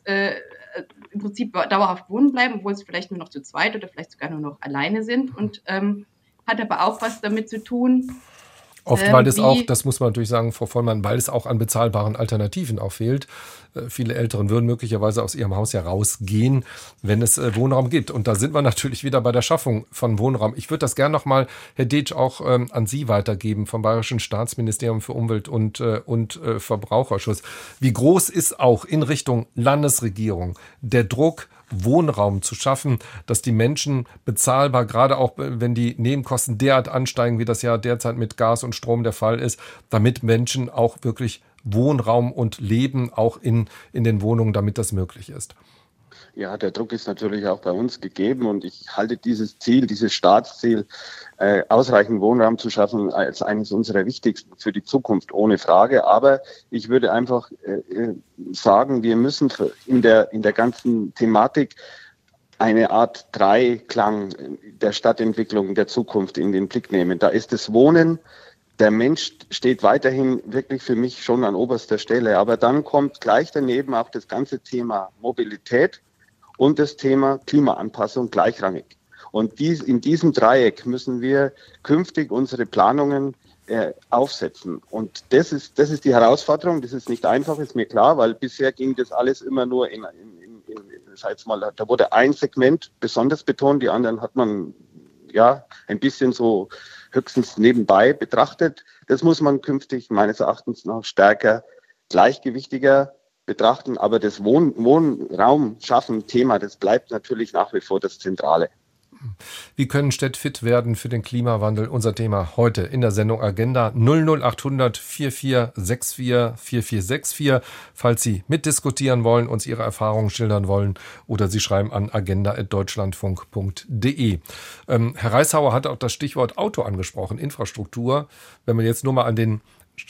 im Prinzip dauerhaft wohnen bleiben, obwohl sie vielleicht nur noch zu zweit oder vielleicht sogar nur noch alleine sind und hat aber auch was damit zu tun. Oft, weil es auch, das muss man natürlich sagen, Frau Vollmann, weil es auch an bezahlbaren Alternativen auch fehlt. Viele Älteren würden möglicherweise aus ihrem Haus herausgehen, wenn es Wohnraum gibt. Und da sind wir natürlich wieder bei der Schaffung von Wohnraum. Ich würde das gerne nochmal, Herr Detsch, auch an Sie weitergeben vom Bayerischen Staatsministerium für Umwelt und Verbraucherschutz. Wie groß ist auch in Richtung Landesregierung der Druck, Wohnraum zu schaffen, dass die Menschen bezahlbar, gerade auch wenn die Nebenkosten derart ansteigen, wie das ja derzeit mit Gas und Strom der Fall ist, damit Menschen auch wirklich Wohnraum und Leben auch in den Wohnungen, damit das möglich ist? Ja, der Druck ist natürlich auch bei uns gegeben und ich halte dieses Ziel, dieses Staatsziel, ausreichend Wohnraum zu schaffen, als eines unserer wichtigsten für die Zukunft, ohne Frage. Aber ich würde einfach sagen, wir müssen in der ganzen Thematik eine Art Dreiklang der Stadtentwicklung der Zukunft in den Blick nehmen. Da ist das Wohnen. Der Mensch steht weiterhin wirklich für mich schon an oberster Stelle. Aber dann kommt gleich daneben auch das ganze Thema Mobilität und das Thema Klimaanpassung gleichrangig. Und in diesem Dreieck müssen wir künftig unsere Planungen aufsetzen. Und das ist die Herausforderung. Das ist nicht einfach, ist mir klar, weil bisher ging das alles immer nur da wurde ein Segment besonders betont, die anderen hat man ja ein bisschen so höchstens nebenbei betrachtet. Das muss man künftig meines Erachtens noch stärker, gleichgewichtiger betrachten. Aber das Wohnraum schaffen Thema, das bleibt natürlich nach wie vor das Zentrale. Wie können Städte fit werden für den Klimawandel? Unser Thema heute in der Sendung Agenda 00800 4464 4464. Falls Sie mitdiskutieren wollen, uns Ihre Erfahrungen schildern wollen oder Sie schreiben an agenda@deutschlandfunk.de. Herr Reishauer hat auch das Stichwort Auto angesprochen, Infrastruktur. Wenn wir jetzt nur mal an den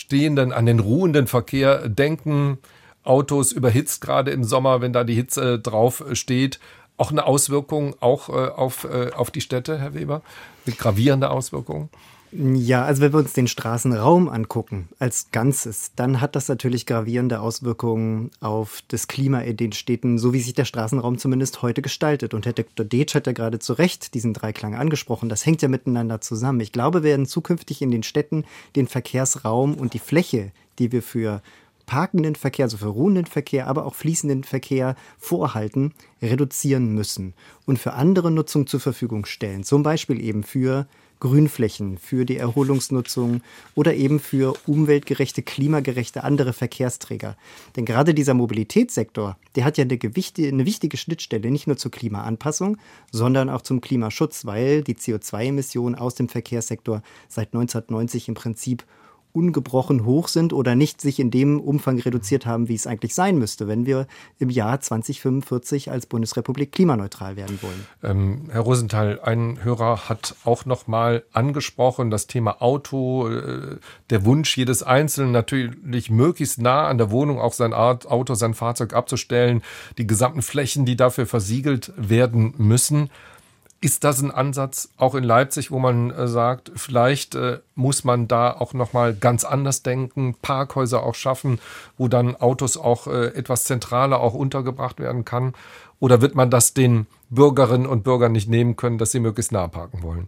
ruhenden Verkehr denken, Autos überhitzt gerade im Sommer, wenn da die Hitze drauf steht. Auch eine Auswirkung auf die Städte, Herr Weber? Mit gravierender Auswirkungen? Ja, also wenn wir uns den Straßenraum angucken als Ganzes, dann hat das natürlich gravierende Auswirkungen auf das Klima in den Städten, so wie sich der Straßenraum zumindest heute gestaltet. Und Herr Dr. Detsch hat ja gerade zu Recht diesen Dreiklang angesprochen. Das hängt ja miteinander zusammen. Ich glaube, wir werden zukünftig in den Städten den Verkehrsraum und die Fläche, die wir für parkenden Verkehr, also für ruhenden Verkehr, aber auch fließenden Verkehr vorhalten, reduzieren müssen und für andere Nutzung zur Verfügung stellen. Zum Beispiel eben für Grünflächen, für die Erholungsnutzung oder eben für umweltgerechte, klimagerechte andere Verkehrsträger. Denn gerade dieser Mobilitätssektor, der hat ja eine wichtige Schnittstelle, nicht nur zur Klimaanpassung, sondern auch zum Klimaschutz, weil die CO2-Emissionen aus dem Verkehrssektor seit 1990 im Prinzip ungebrochen hoch sind oder nicht sich in dem Umfang reduziert haben, wie es eigentlich sein müsste, wenn wir im Jahr 2045 als Bundesrepublik klimaneutral werden wollen. Herr Rosenthal, ein Hörer hat auch noch mal angesprochen, das Thema Auto, der Wunsch jedes Einzelnen natürlich möglichst nah an der Wohnung auch sein Auto, sein Fahrzeug abzustellen, die gesamten Flächen, die dafür versiegelt werden müssen. Ist das ein Ansatz auch in Leipzig, wo man sagt, vielleicht muss man da auch nochmal ganz anders denken, Parkhäuser auch schaffen, wo dann Autos auch etwas zentraler auch untergebracht werden kann? Oder wird man das den Bürgerinnen und Bürgern nicht nehmen können, dass sie möglichst nah parken wollen?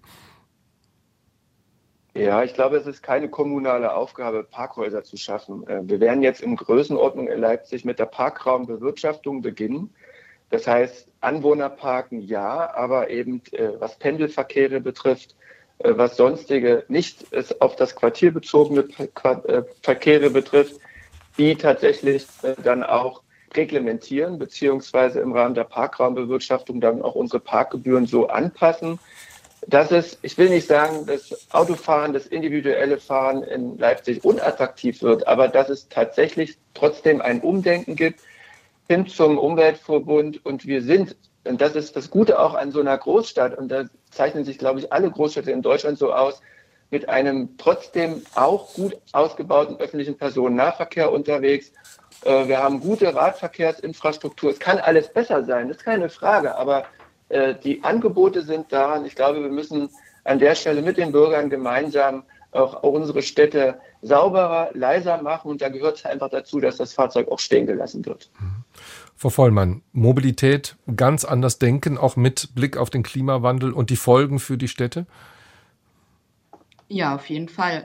Ja, ich glaube, es ist keine kommunale Aufgabe, Parkhäuser zu schaffen. Wir werden jetzt in Größenordnung in Leipzig mit der Parkraumbewirtschaftung beginnen. Das heißt, Anwohnerparken ja, aber eben was Pendelverkehre betrifft, was sonstige nicht auf das Quartier bezogene Verkehre betrifft, die tatsächlich dann auch reglementieren, beziehungsweise im Rahmen der Parkraumbewirtschaftung dann auch unsere Parkgebühren so anpassen, dass es, ich will nicht sagen, das Autofahren, das individuelle Fahren in Leipzig unattraktiv wird, aber dass es tatsächlich trotzdem ein Umdenken gibt, hin zum Umweltverbund und wir sind, und das ist das Gute auch an so einer Großstadt, und da zeichnen sich, glaube ich, alle Großstädte in Deutschland so aus, mit einem trotzdem auch gut ausgebauten öffentlichen Personennahverkehr unterwegs. Wir haben gute Radverkehrsinfrastruktur. Es kann alles besser sein, das ist keine Frage, aber die Angebote sind da und ich glaube, wir müssen an der Stelle mit den Bürgern gemeinsam auch unsere Städte sauberer, leiser machen und da gehört es einfach dazu, dass das Fahrzeug auch stehen gelassen wird. Frau Vollmann, Mobilität ganz anders denken, auch mit Blick auf den Klimawandel und die Folgen für die Städte? Ja, auf jeden Fall.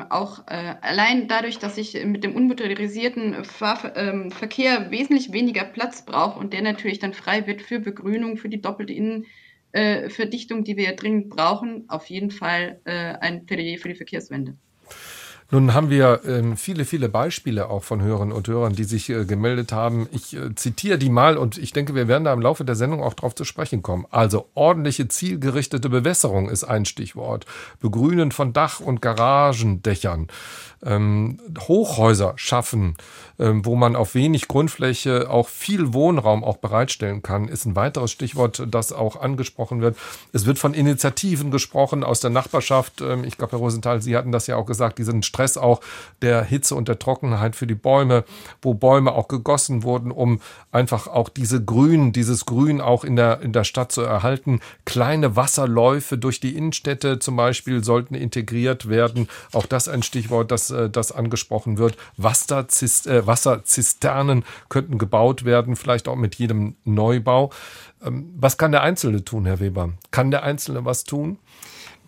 Allein dadurch, dass ich mit dem unmotorisierten Verkehr wesentlich weniger Platz brauche und der natürlich dann frei wird für Begrünung, für die doppelte Innenverdichtung, die wir ja dringend brauchen, auf jeden Fall ein Plädoyer für die Verkehrswende. Nun haben wir viele Beispiele auch von Hörerinnen und Hörern, die sich gemeldet haben. Ich zitiere die mal und ich denke, wir werden da im Laufe der Sendung auch drauf zu sprechen kommen. Also ordentliche, zielgerichtete Bewässerung ist ein Stichwort. Begrünen von Dach- und Garagendächern. Hochhäuser schaffen, wo man auf wenig Grundfläche auch viel Wohnraum auch bereitstellen kann, ist ein weiteres Stichwort, das auch angesprochen wird. Es wird von Initiativen gesprochen aus der Nachbarschaft. Ich glaube, Herr Rosenthal, Sie hatten das ja auch gesagt, diesen Stress auch der Hitze und der Trockenheit für die Bäume, wo Bäume auch gegossen wurden, um einfach auch dieses Grün auch in der Stadt zu erhalten. Kleine Wasserläufe durch die Innenstädte zum Beispiel sollten integriert werden. Auch das ein Stichwort, das angesprochen wird. Wasserzisternen könnten gebaut werden, vielleicht auch mit jedem Neubau. Was kann der Einzelne tun, Herr Weber? Kann der Einzelne was tun?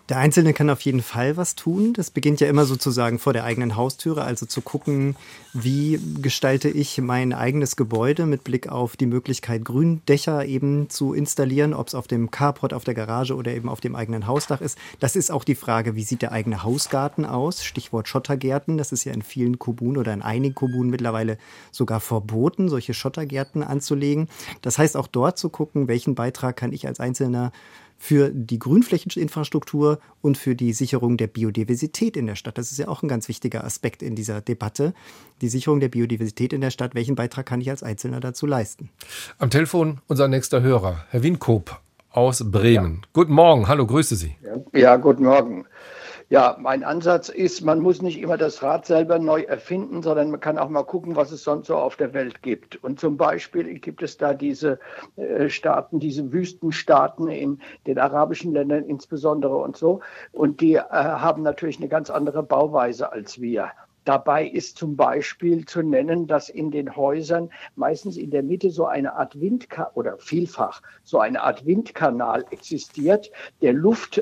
Der Einzelne kann auf jeden Fall was tun. Das beginnt ja immer sozusagen vor der eigenen Haustüre, also zu gucken, wie gestalte ich mein eigenes Gebäude mit Blick auf die Möglichkeit, Gründächer eben zu installieren, ob es auf dem Carport, auf der Garage oder eben auf dem eigenen Hausdach ist. Das ist auch die Frage, wie sieht der eigene Hausgarten aus? Stichwort Schottergärten. Das ist ja in vielen Kommunen oder in einigen Kommunen mittlerweile sogar verboten, solche Schottergärten anzulegen. Das heißt, auch dort zu gucken, welchen Beitrag kann ich als Einzelner für die Grünflächeninfrastruktur und für die Sicherung der Biodiversität in der Stadt. Das ist ja auch ein ganz wichtiger Aspekt in dieser Debatte. Die Sicherung der Biodiversität in der Stadt. Welchen Beitrag kann ich als Einzelner dazu leisten? Am Telefon unser nächster Hörer, Herr Wienkoop aus Bremen. Ja. Guten Morgen, hallo, grüße Sie. Ja, guten Morgen. Ja, mein Ansatz ist, man muss nicht immer das Rad selber neu erfinden, sondern man kann auch mal gucken, was es sonst so auf der Welt gibt. Und zum Beispiel gibt es da diese Staaten, diese Wüstenstaaten in den arabischen Ländern insbesondere und so. Und die haben natürlich eine ganz andere Bauweise als wir. Dabei ist zum Beispiel zu nennen, dass in den Häusern meistens in der Mitte so eine Art oder vielfach so eine Art Windkanal existiert, der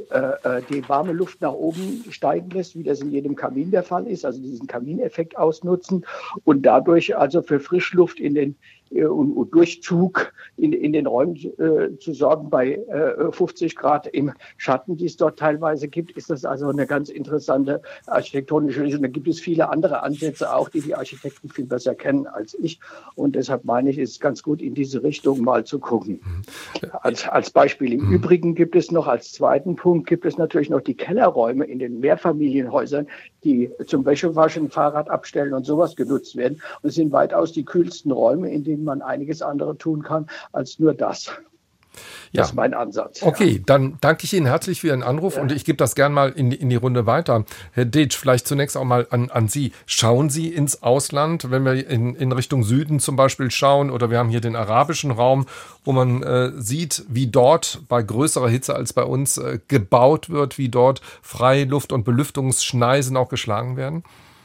die warme Luft nach oben steigen lässt, wie das in jedem Kamin der Fall ist, also diesen Kamineffekt ausnutzen und dadurch also für Frischluft und Durchzug in den Räumen zu sorgen. Bei 50 Grad im Schatten, die es dort teilweise gibt, ist das also eine ganz interessante architektonische Lösung. Da gibt es viele andere Ansätze auch, die Architekten viel besser kennen als ich. Und deshalb meine ich, es ist ganz gut, in diese Richtung mal zu gucken. Als Beispiel. Im Übrigen gibt es noch als zweiten Punkt, gibt es natürlich noch die Kellerräume in den Mehrfamilienhäusern, die zum Wäschewaschen, Fahrrad abstellen und sowas genutzt werden. Und es sind weitaus die kühlsten Räume, in denen man einiges andere tun kann als nur das. Ja. Das ist mein Ansatz. Okay, dann danke ich Ihnen herzlich für Ihren Anruf und ich gebe das gern mal in die Runde weiter. Herr Detsch, vielleicht zunächst auch mal an Sie. Schauen Sie ins Ausland, wenn wir in Richtung Süden zum Beispiel schauen, oder wir haben hier den arabischen Raum, wo man sieht, wie dort bei größerer Hitze als bei uns gebaut wird, wie dort Freiluft- und Belüftungsschneisen auch geschlagen werden?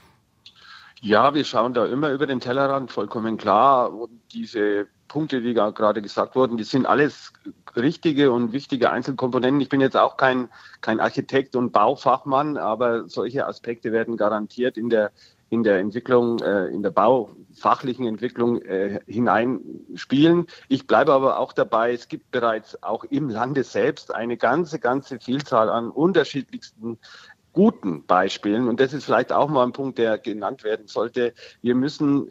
Ja, wir schauen da immer über den Tellerrand, vollkommen klar. Und diese Punkte, die gerade gesagt wurden, die sind alles richtige und wichtige Einzelkomponenten. Ich bin jetzt auch kein Architekt und Baufachmann, aber solche Aspekte werden garantiert in der Entwicklung, in der baufachlichen Entwicklung hineinspielen. Ich bleibe aber auch dabei, es gibt bereits auch im Lande selbst eine ganze Vielzahl an unterschiedlichsten guten Beispielen. Und das ist vielleicht auch mal ein Punkt, der genannt werden sollte. Wir müssen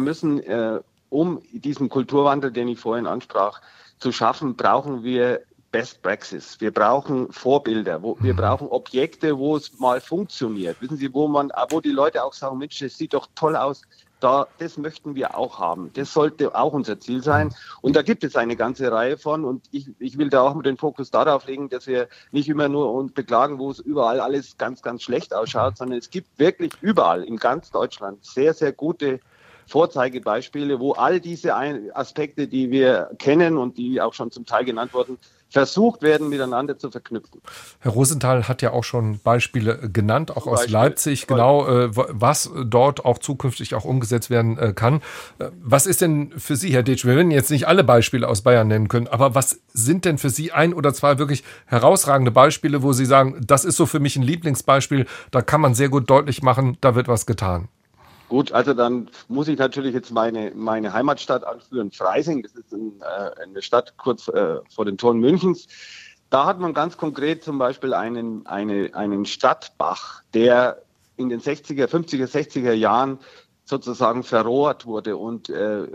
um diesen Kulturwandel, den ich vorhin ansprach, zu schaffen, brauchen wir Best Practice. Wir brauchen Vorbilder. Wir brauchen Objekte, wo es mal funktioniert. Wissen Sie, wo die Leute auch sagen, Mensch, das sieht doch toll aus. Das möchten wir auch haben. Das sollte auch unser Ziel sein. Und da gibt es eine ganze Reihe von. Und ich will da auch mit den Fokus darauf legen, dass wir nicht immer nur uns beklagen, wo es überall alles ganz schlecht ausschaut, sondern es gibt wirklich überall in ganz Deutschland sehr, sehr gute Vorzeigebeispiele, wo all diese Aspekte, die wir kennen und die auch schon zum Teil genannt wurden, versucht werden, miteinander zu verknüpfen. Herr Rosenthal hat ja auch schon Beispiele genannt, auch aus Leipzig, genau, was dort auch zukünftig auch umgesetzt werden kann. Was ist denn für Sie, Herr Detsch, wir werden jetzt nicht alle Beispiele aus Bayern nennen können, aber was sind denn für Sie ein oder zwei wirklich herausragende Beispiele, wo Sie sagen, das ist so für mich ein Lieblingsbeispiel, da kann man sehr gut deutlich machen, da wird was getan? Gut, also dann muss ich natürlich jetzt meine Heimatstadt anführen, Freising. Das ist eine Stadt kurz vor den Toren Münchens. Da hat man ganz konkret zum Beispiel einen Stadtbach, der in den 50er, 60er Jahren sozusagen verrohrt wurde und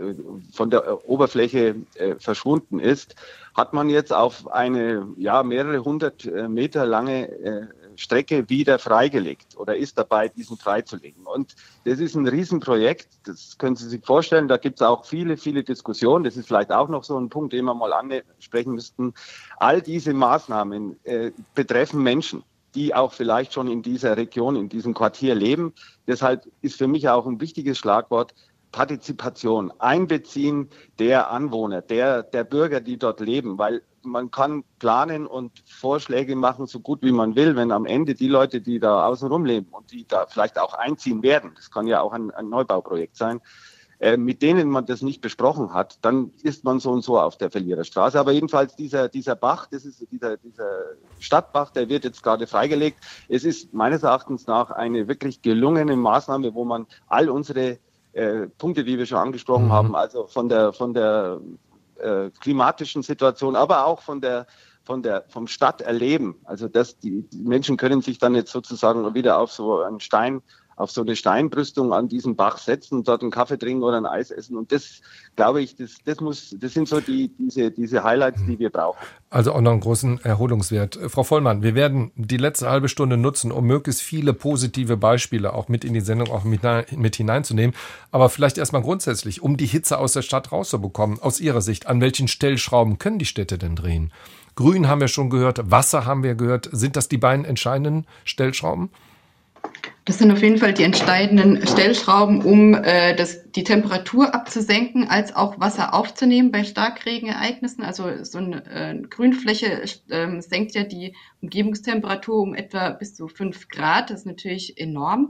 von der Oberfläche verschwunden ist, hat man jetzt auf eine mehrere hundert Meter lange Strecke wieder freigelegt oder ist dabei, diesen freizulegen. Und das ist ein Riesenprojekt, das können Sie sich vorstellen, da gibt es auch viele Diskussionen, das ist vielleicht auch noch so ein Punkt, den wir mal ansprechen müssten. All diese Maßnahmen betreffen Menschen, die auch vielleicht schon in dieser Region, in diesem Quartier leben. Deshalb ist für mich auch ein wichtiges Schlagwort Partizipation, Einbeziehen der Anwohner, der Bürger, die dort leben, weil man kann planen und Vorschläge machen, so gut wie man will, wenn am Ende die Leute, die da außenrum leben und die da vielleicht auch einziehen werden, das kann ja auch ein Neubauprojekt sein, mit denen man das nicht besprochen hat, dann ist man so und so auf der Verliererstraße. Aber jedenfalls dieser Bach, das ist dieser Stadtbach, der wird jetzt gerade freigelegt. Es ist meines Erachtens nach eine wirklich gelungene Maßnahme, wo man all unsere Punkte, die wir schon angesprochen haben, also von der klimatischen Situation, aber auch vom Stadterleben. Also die Menschen können sich dann jetzt sozusagen wieder auf so eine Steinbrüstung an diesem Bach setzen, dort einen Kaffee trinken oder ein Eis essen. Und das, glaube ich, das sind so diese Highlights, die wir brauchen. Also auch noch einen großen Erholungswert. Frau Vollmann, wir werden die letzte halbe Stunde nutzen, um möglichst viele positive Beispiele auch mit in die Sendung auch mit hineinzunehmen. Aber vielleicht erstmal grundsätzlich, um die Hitze aus der Stadt rauszubekommen, aus Ihrer Sicht, an welchen Stellschrauben können die Städte denn drehen? Grün haben wir schon gehört, Wasser haben wir gehört. Sind das die beiden entscheidenden Stellschrauben? Das sind auf jeden Fall die entscheidenden Stellschrauben, um die Temperatur abzusenken, als auch Wasser aufzunehmen bei Starkregenereignissen. Also so eine Grünfläche senkt ja die Umgebungstemperatur um etwa bis zu 5 Grad. Das ist natürlich enorm.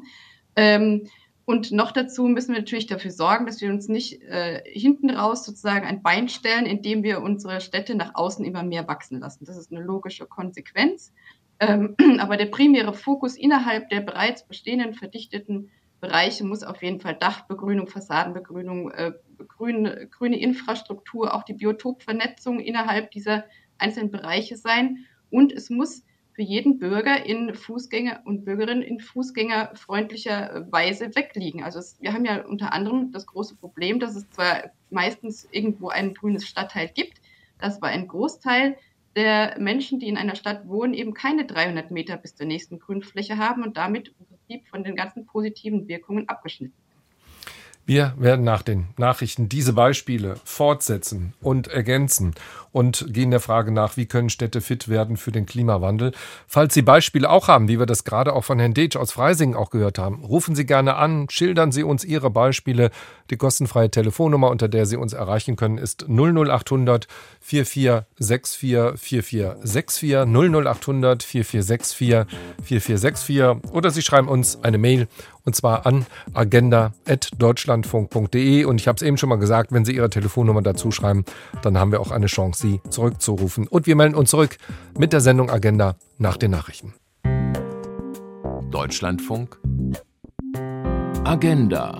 Und noch dazu müssen wir natürlich dafür sorgen, dass wir uns nicht hinten raus sozusagen ein Bein stellen, indem wir unsere Städte nach außen immer mehr wachsen lassen. Das ist eine logische Konsequenz. Aber der primäre Fokus innerhalb der bereits bestehenden verdichteten Bereiche muss auf jeden Fall Dachbegrünung, Fassadenbegrünung, grüne Infrastruktur, auch die Biotopvernetzung innerhalb dieser einzelnen Bereiche sein. Und es muss für jeden Bürger in Fußgänger und Bürgerin in fußgängerfreundlicher Weise wegliegen. Also wir haben ja unter anderem das große Problem, dass es zwar meistens irgendwo ein grünes Stadtteil gibt, dass aber ein Großteil der Menschen, die in einer Stadt wohnen, eben keine 300 Meter bis zur nächsten Grünfläche haben und damit im Prinzip von den ganzen positiven Wirkungen abgeschnitten. Wir werden nach den Nachrichten diese Beispiele fortsetzen und ergänzen und gehen der Frage nach, wie können Städte fit werden für den Klimawandel. Falls Sie Beispiele auch haben, wie wir das gerade auch von Herrn Detsch aus Freising auch gehört haben, rufen Sie gerne an, schildern Sie uns Ihre Beispiele. Die kostenfreie Telefonnummer, unter der Sie uns erreichen können, ist 00800 4464 4464 00800 4464 4464 oder Sie schreiben uns eine Mail und zwar an agenda@deutschlandfunk.de und ich habe es eben schon mal gesagt, wenn Sie Ihre Telefonnummer dazu schreiben, dann haben wir auch eine Chance, Sie zurückzurufen. Und wir melden uns zurück mit der Sendung Agenda nach den Nachrichten. Deutschlandfunk Agenda.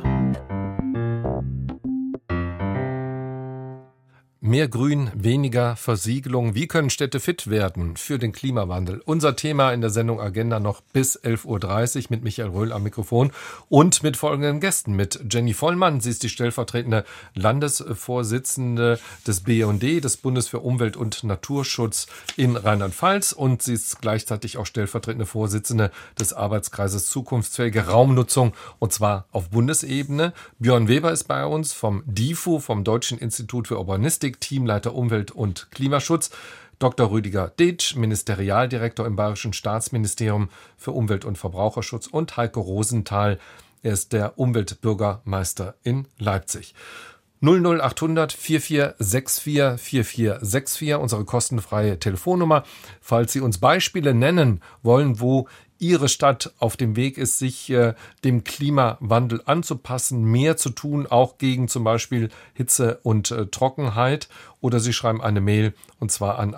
Mehr Grün, weniger Versiegelung. Wie können Städte fit werden für den Klimawandel? Unser Thema in der Sendung Agenda noch bis 11.30 Uhr mit Michael Röhl am Mikrofon und mit folgenden Gästen. Mit Jenny Vollmann, sie ist die stellvertretende Landesvorsitzende des BUND, des Bundes für Umwelt und Naturschutz in Rheinland-Pfalz. Und sie ist gleichzeitig auch stellvertretende Vorsitzende des Arbeitskreises Zukunftsfähige Raumnutzung und zwar auf Bundesebene. Björn Weber ist bei uns vom DIFU, vom Deutschen Institut für Urbanistik, Teamleiter Umwelt und Klimaschutz, Dr. Rüdiger Detsch, Ministerialdirektor im Bayerischen Staatsministerium für Umwelt und Verbraucherschutz und Heiko Rosenthal, er ist der Umweltbürgermeister in Leipzig. 00800 4464 4464, unsere kostenfreie Telefonnummer. Falls Sie uns Beispiele nennen wollen, wo Ihre Stadt auf dem Weg ist, sich dem Klimawandel anzupassen, mehr zu tun, auch gegen zum Beispiel Hitze und Trockenheit. Oder Sie schreiben eine Mail und zwar an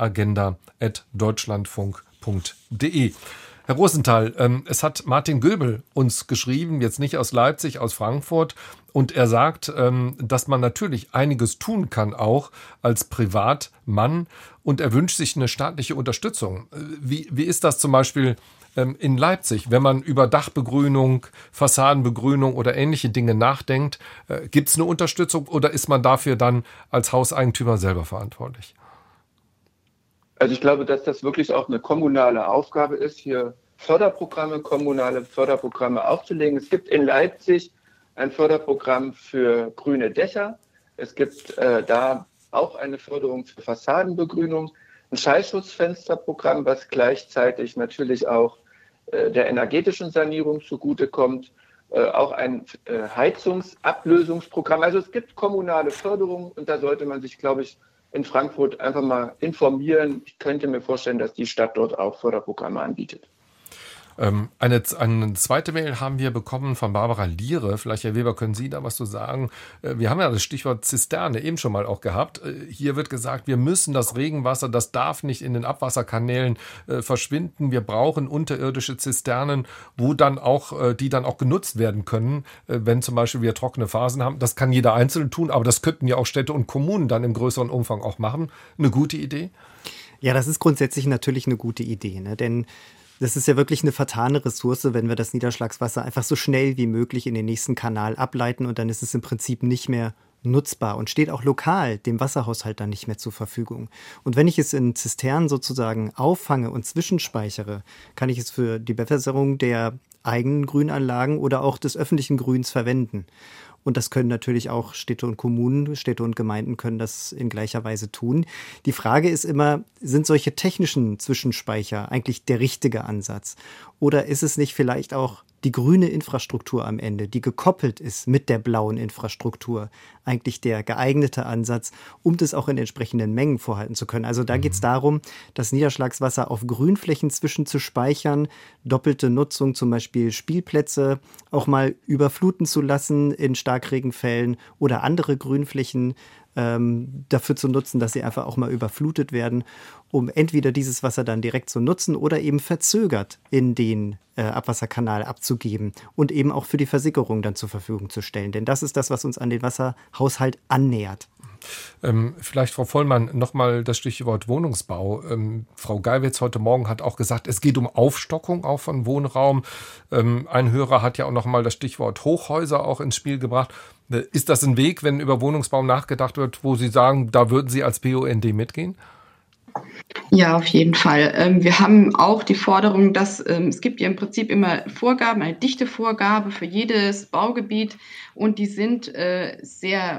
agenda@deutschlandfunk.de. Herr Rosenthal, es hat Martin Göbel uns geschrieben, jetzt nicht aus Leipzig, aus Frankfurt. Und er sagt, dass man natürlich einiges tun kann, auch als Privatmann. Und er wünscht sich eine staatliche Unterstützung. Wie ist das zum Beispiel in Leipzig, wenn man über Dachbegrünung, Fassadenbegrünung oder ähnliche Dinge nachdenkt? Gibt es eine Unterstützung oder ist man dafür dann als Hauseigentümer selber verantwortlich? Also ich glaube, dass das wirklich auch eine kommunale Aufgabe ist, hier kommunale Förderprogramme aufzulegen. Es gibt in Leipzig ein Förderprogramm für grüne Dächer. Es gibt da auch eine Förderung für Fassadenbegrünung, ein Schallschutzfensterprogramm, was gleichzeitig natürlich auch der energetischen Sanierung zugutekommt, auch ein Heizungsablösungsprogramm. Also es gibt kommunale Förderung und da sollte man sich, glaube ich, in Frankfurt einfach mal informieren. Ich könnte mir vorstellen, dass die Stadt dort auch Förderprogramme anbietet. Eine zweite Mail haben wir bekommen von Barbara Liere. Vielleicht, Herr Weber, können Sie da was zu sagen? Wir haben ja das Stichwort Zisterne eben schon mal auch gehabt. Hier wird gesagt, wir müssen das Regenwasser, das darf nicht in den Abwasserkanälen verschwinden. Wir brauchen unterirdische Zisternen, die dann auch genutzt werden können, wenn zum Beispiel wir trockene Phasen haben. Das kann jeder Einzelne tun, aber das könnten ja auch Städte und Kommunen dann im größeren Umfang auch machen. Eine gute Idee? Ja, das ist grundsätzlich natürlich eine gute Idee, ne? Denn das ist ja wirklich eine vertane Ressource, wenn wir das Niederschlagswasser einfach so schnell wie möglich in den nächsten Kanal ableiten und dann ist es im Prinzip nicht mehr nutzbar und steht auch lokal dem Wasserhaushalt dann nicht mehr zur Verfügung. Und wenn ich es in Zisternen sozusagen auffange und zwischenspeichere, kann ich es für die Bewässerung der eigenen Grünanlagen oder auch des öffentlichen Grüns verwenden. Und das können natürlich auch Städte und Kommunen, Städte und Gemeinden können das in gleicher Weise tun. Die Frage ist immer, sind solche technischen Zwischenspeicher eigentlich der richtige Ansatz? Oder ist es nicht vielleicht auch die grüne Infrastruktur am Ende, die gekoppelt ist mit der blauen Infrastruktur, eigentlich der geeignete Ansatz, um das auch in entsprechenden Mengen vorhalten zu können? Also da geht es darum, das Niederschlagswasser auf Grünflächen zwischenzuspeichern, doppelte Nutzung, zum Beispiel Spielplätze, auch mal überfluten zu lassen in Starkregenfällen oder andere Grünflächen dafür zu nutzen, dass sie einfach auch mal überflutet werden, um entweder dieses Wasser dann direkt zu nutzen oder eben verzögert in den Abwasserkanal abzugeben und eben auch für die Versickerung dann zur Verfügung zu stellen. Denn das ist das, was uns an den Wasserhaushalt annähert. Vielleicht, Frau Vollmann, nochmal das Stichwort Wohnungsbau. Frau Geiwitz heute Morgen hat auch gesagt, es geht um Aufstockung auch von Wohnraum. Ein Hörer hat ja auch nochmal das Stichwort Hochhäuser auch ins Spiel gebracht. Ist das ein Weg, wenn über Wohnungsbau nachgedacht wird, wo Sie sagen, da würden Sie als BUND mitgehen? Ja, auf jeden Fall. Wir haben auch die Forderung, dass es gibt ja im Prinzip immer Vorgaben, eine dichte Vorgabe für jedes Baugebiet und die sind sehr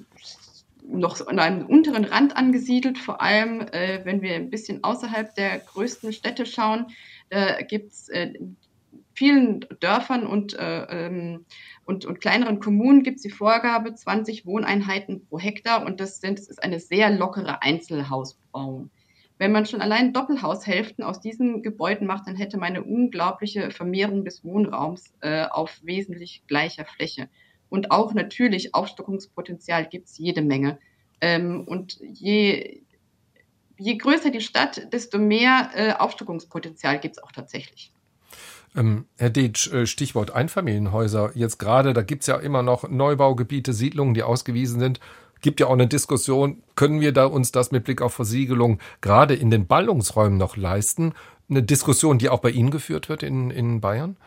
noch an einem unteren Rand angesiedelt, vor allem wenn wir ein bisschen außerhalb der größten Städte schauen, gibt es vielen Dörfern und kleineren Kommunen gibt es die Vorgabe 20 Wohneinheiten pro Hektar und das ist eine sehr lockere Einzelhausbauung. Wenn man schon allein Doppelhaushälften aus diesen Gebäuden macht, dann hätte man eine unglaubliche Vermehrung des Wohnraums auf wesentlich gleicher Fläche. Und auch natürlich Aufstockungspotenzial gibt es jede Menge. Und je größer die Stadt, desto mehr Aufstockungspotenzial gibt es auch tatsächlich. Herr Detsch, Stichwort Einfamilienhäuser. Jetzt gerade, da gibt es ja immer noch Neubaugebiete, Siedlungen, die ausgewiesen sind. Gibt ja auch eine Diskussion, können wir da uns das mit Blick auf Versiegelung gerade in den Ballungsräumen noch leisten? Eine Diskussion, die auch bei Ihnen geführt wird in Bayern?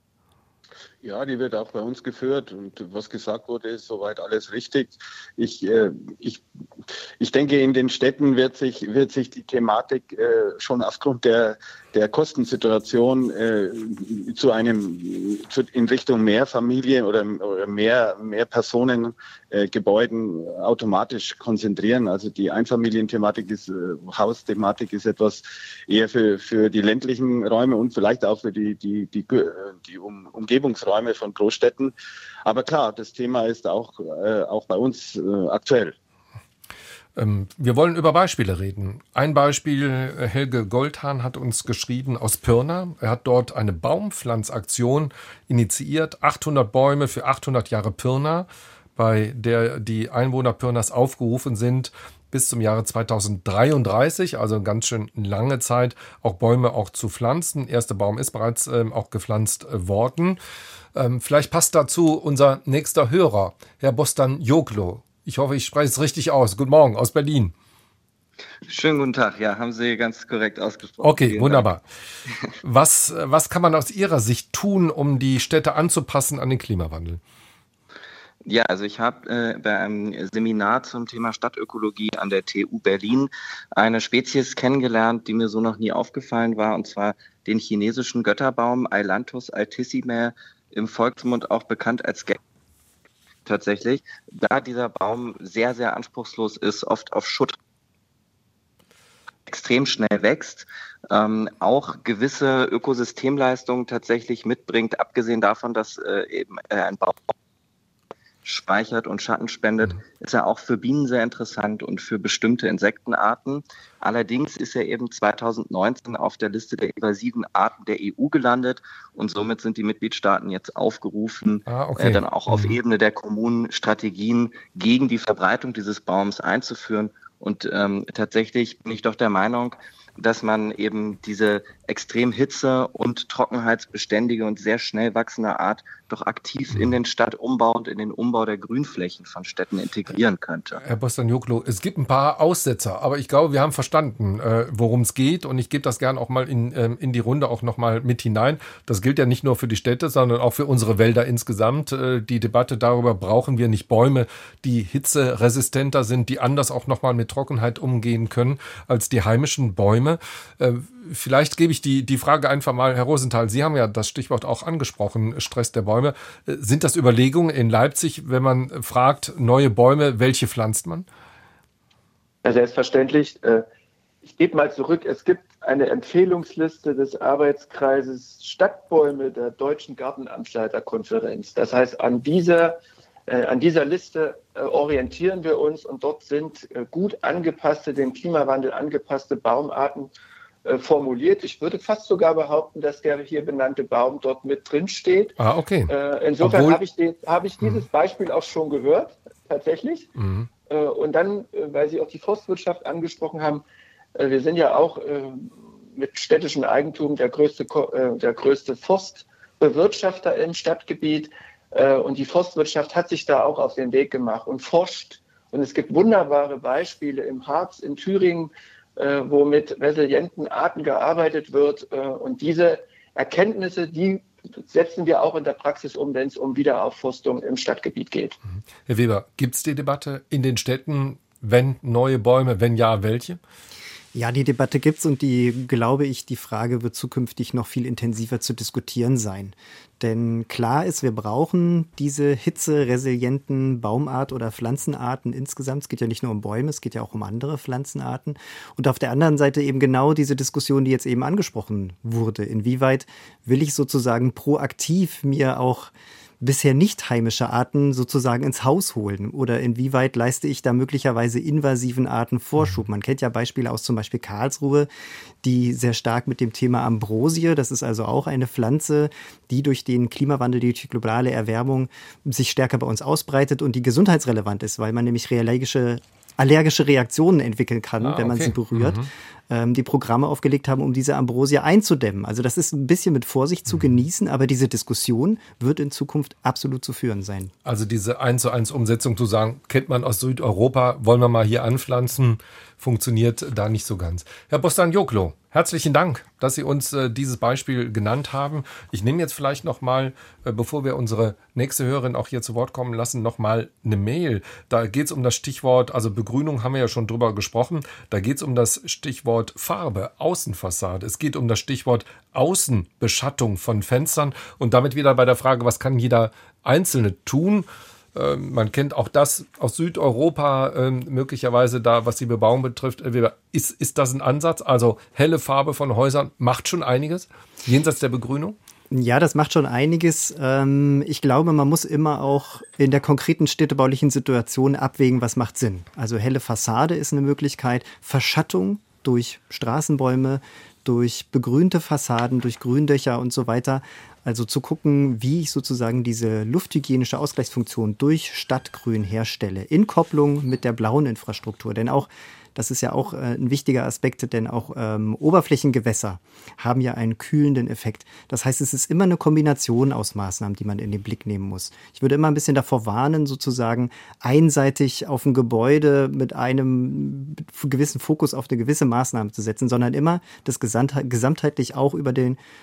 Ja, die wird auch bei uns geführt und was gesagt wurde, ist soweit alles richtig. Ich denke, in den Städten wird sich die Thematik schon aufgrund der Kostensituation in Richtung mehr Familien oder mehr Personengebäuden automatisch konzentrieren. Also die Einfamilienthematik Hausthematik ist etwas eher für die ländlichen Räume und vielleicht auch für die Umgebungsräume von Großstädten. Aber klar, das Thema ist auch bei uns aktuell. Wir wollen über Beispiele reden. Ein Beispiel, Helge Goldhahn hat uns geschrieben aus Pirna. Er hat dort eine Baumpflanzaktion initiiert, 800 Bäume für 800 Jahre Pirna, bei der die Einwohner Pirnas aufgerufen sind, bis zum Jahre 2033, also eine ganz schön lange Zeit, auch Bäume auch zu pflanzen. Der erste Baum ist bereits auch gepflanzt worden. Vielleicht passt dazu unser nächster Hörer, Herr Bostan-Joglo. Ich hoffe, ich spreche es richtig aus. Guten Morgen aus Berlin. Schönen guten Tag. Ja, haben Sie ganz korrekt ausgesprochen. Okay, vielen wunderbar. Dank. Was kann man aus Ihrer Sicht tun, um die Städte anzupassen an den Klimawandel? Ja, also ich habe bei einem Seminar zum Thema Stadtökologie an der TU Berlin eine Spezies kennengelernt, die mir so noch nie aufgefallen war, und zwar den chinesischen Götterbaum Ailanthus altissimae, im Volksmund auch bekannt als tatsächlich, da dieser Baum sehr, sehr anspruchslos ist, oft auf Schutt extrem schnell wächst, auch gewisse Ökosystemleistungen tatsächlich mitbringt, abgesehen davon, dass eben ein Baum speichert und Schatten spendet, ist er auch für Bienen sehr interessant und für bestimmte Insektenarten. Allerdings ist er eben 2019 auf der Liste der invasiven Arten der EU gelandet und somit sind die Mitgliedstaaten jetzt aufgerufen, dann auch auf Ebene der Kommunen Strategien gegen die Verbreitung dieses Baums einzuführen. Und tatsächlich bin ich doch der Meinung, dass man eben diese extrem hitze- und trockenheitsbeständige und sehr schnell wachsende Art doch aktiv in den Stadtumbau und in den Umbau der Grünflächen von Städten integrieren könnte. Herr Bostanjoglu, es gibt ein paar Aussetzer, aber ich glaube, wir haben verstanden, worum es geht, und ich gebe das gerne auch mal in die Runde auch noch mal mit hinein. Das gilt ja nicht nur für die Städte, sondern auch für unsere Wälder insgesamt. Die Debatte darüber, brauchen wir nicht Bäume, die hitzeresistenter sind, die anders auch noch mal mit Trockenheit umgehen können als die heimischen Bäume. Vielleicht gebe ich die Frage einfach mal, Herr Rosenthal, Sie haben ja das Stichwort auch angesprochen, Stress der Bäume. Sind das Überlegungen in Leipzig, wenn man fragt, neue Bäume, welche pflanzt man? Ja, selbstverständlich. Ich gebe mal zurück. Es gibt eine Empfehlungsliste des Arbeitskreises Stadtbäume der Deutschen Gartenamtsleiterkonferenz. Das heißt, an dieser Liste orientieren wir uns, und dort sind gut angepasste, dem Klimawandel angepasste Baumarten formuliert. Ich würde fast sogar behaupten, dass der hier benannte Baum dort mit drin steht. Okay. Insofern habe ich dieses Beispiel auch schon gehört, tatsächlich. Und dann, weil Sie auch die Forstwirtschaft angesprochen haben, wir sind ja auch mit städtischem Eigentum der größte Forstbewirtschafter im Stadtgebiet. Und die Forstwirtschaft hat sich da auch auf den Weg gemacht und forscht. Und es gibt wunderbare Beispiele im Harz, in Thüringen, wo mit resilienten Arten gearbeitet wird. Und diese Erkenntnisse, die setzen wir auch in der Praxis um, wenn es um Wiederaufforstung im Stadtgebiet geht. Herr Weber, gibt es die Debatte in den Städten, wenn neue Bäume, wenn ja, welche? Ja, die Debatte gibt's, und die Frage wird zukünftig noch viel intensiver zu diskutieren sein. Denn klar ist, wir brauchen diese hitzeresilienten Baumart- oder Pflanzenarten insgesamt. Es geht ja nicht nur um Bäume, es geht ja auch um andere Pflanzenarten. Und auf der anderen Seite eben genau diese Diskussion, die jetzt eben angesprochen wurde. Inwieweit will ich sozusagen proaktiv mir auch bisher nicht heimische Arten sozusagen ins Haus holen? Oder inwieweit leiste ich da möglicherweise invasiven Arten Vorschub? Man kennt ja Beispiele aus zum Beispiel Karlsruhe, die sehr stark mit dem Thema Ambrosie, das ist also auch eine Pflanze, die durch den Klimawandel, die globale Erwärmung sich stärker bei uns ausbreitet und die gesundheitsrelevant ist, weil man nämlich allergische Reaktionen entwickeln kann, wenn man sie berührt, die Programme aufgelegt haben, um diese Ambrosie einzudämmen. Also das ist ein bisschen mit Vorsicht zu genießen, aber diese Diskussion wird in Zukunft absolut zu führen sein. Also diese 1:1 Umsetzung zu sagen, kennt man aus Südeuropa, wollen wir mal hier anpflanzen, funktioniert da nicht so ganz. Herr Bostanjoglu, herzlichen Dank, dass Sie uns dieses Beispiel genannt haben. Ich nehme jetzt vielleicht noch mal, bevor wir unsere nächste Hörerin auch hier zu Wort kommen lassen, noch mal eine Mail. Da geht es um das Stichwort, also Begrünung haben wir ja schon drüber gesprochen, da geht es um das Stichwort Farbe, Außenfassade. Es geht um das Stichwort Außenbeschattung von Fenstern und damit wieder bei der Frage, was kann jeder Einzelne tun? Man kennt auch das aus Südeuropa, möglicherweise da, was die Bebauung betrifft. Ist das ein Ansatz? Also helle Farbe von Häusern macht schon einiges, jenseits der Begrünung? Ja, das macht schon einiges. Ich glaube, man muss immer auch in der konkreten städtebaulichen Situation abwägen, was macht Sinn. Also helle Fassade ist eine Möglichkeit, Verschattung durch Straßenbäume, durch begrünte Fassaden, durch Gründächer und so weiter. Also zu gucken, wie ich sozusagen diese lufthygienische Ausgleichsfunktion durch Stadtgrün herstelle, in Kopplung mit der blauen Infrastruktur. Denn auch, das ist ja auch ein wichtiger Aspekt, denn auch Oberflächengewässer haben ja einen kühlenden Effekt. Das heißt, es ist immer eine Kombination aus Maßnahmen, die man in den Blick nehmen muss. Ich würde immer ein bisschen davor warnen, sozusagen einseitig auf ein Gebäude mit einem gewissen Fokus auf eine gewisse Maßnahme zu setzen, sondern immer das gesamtheitlich auch über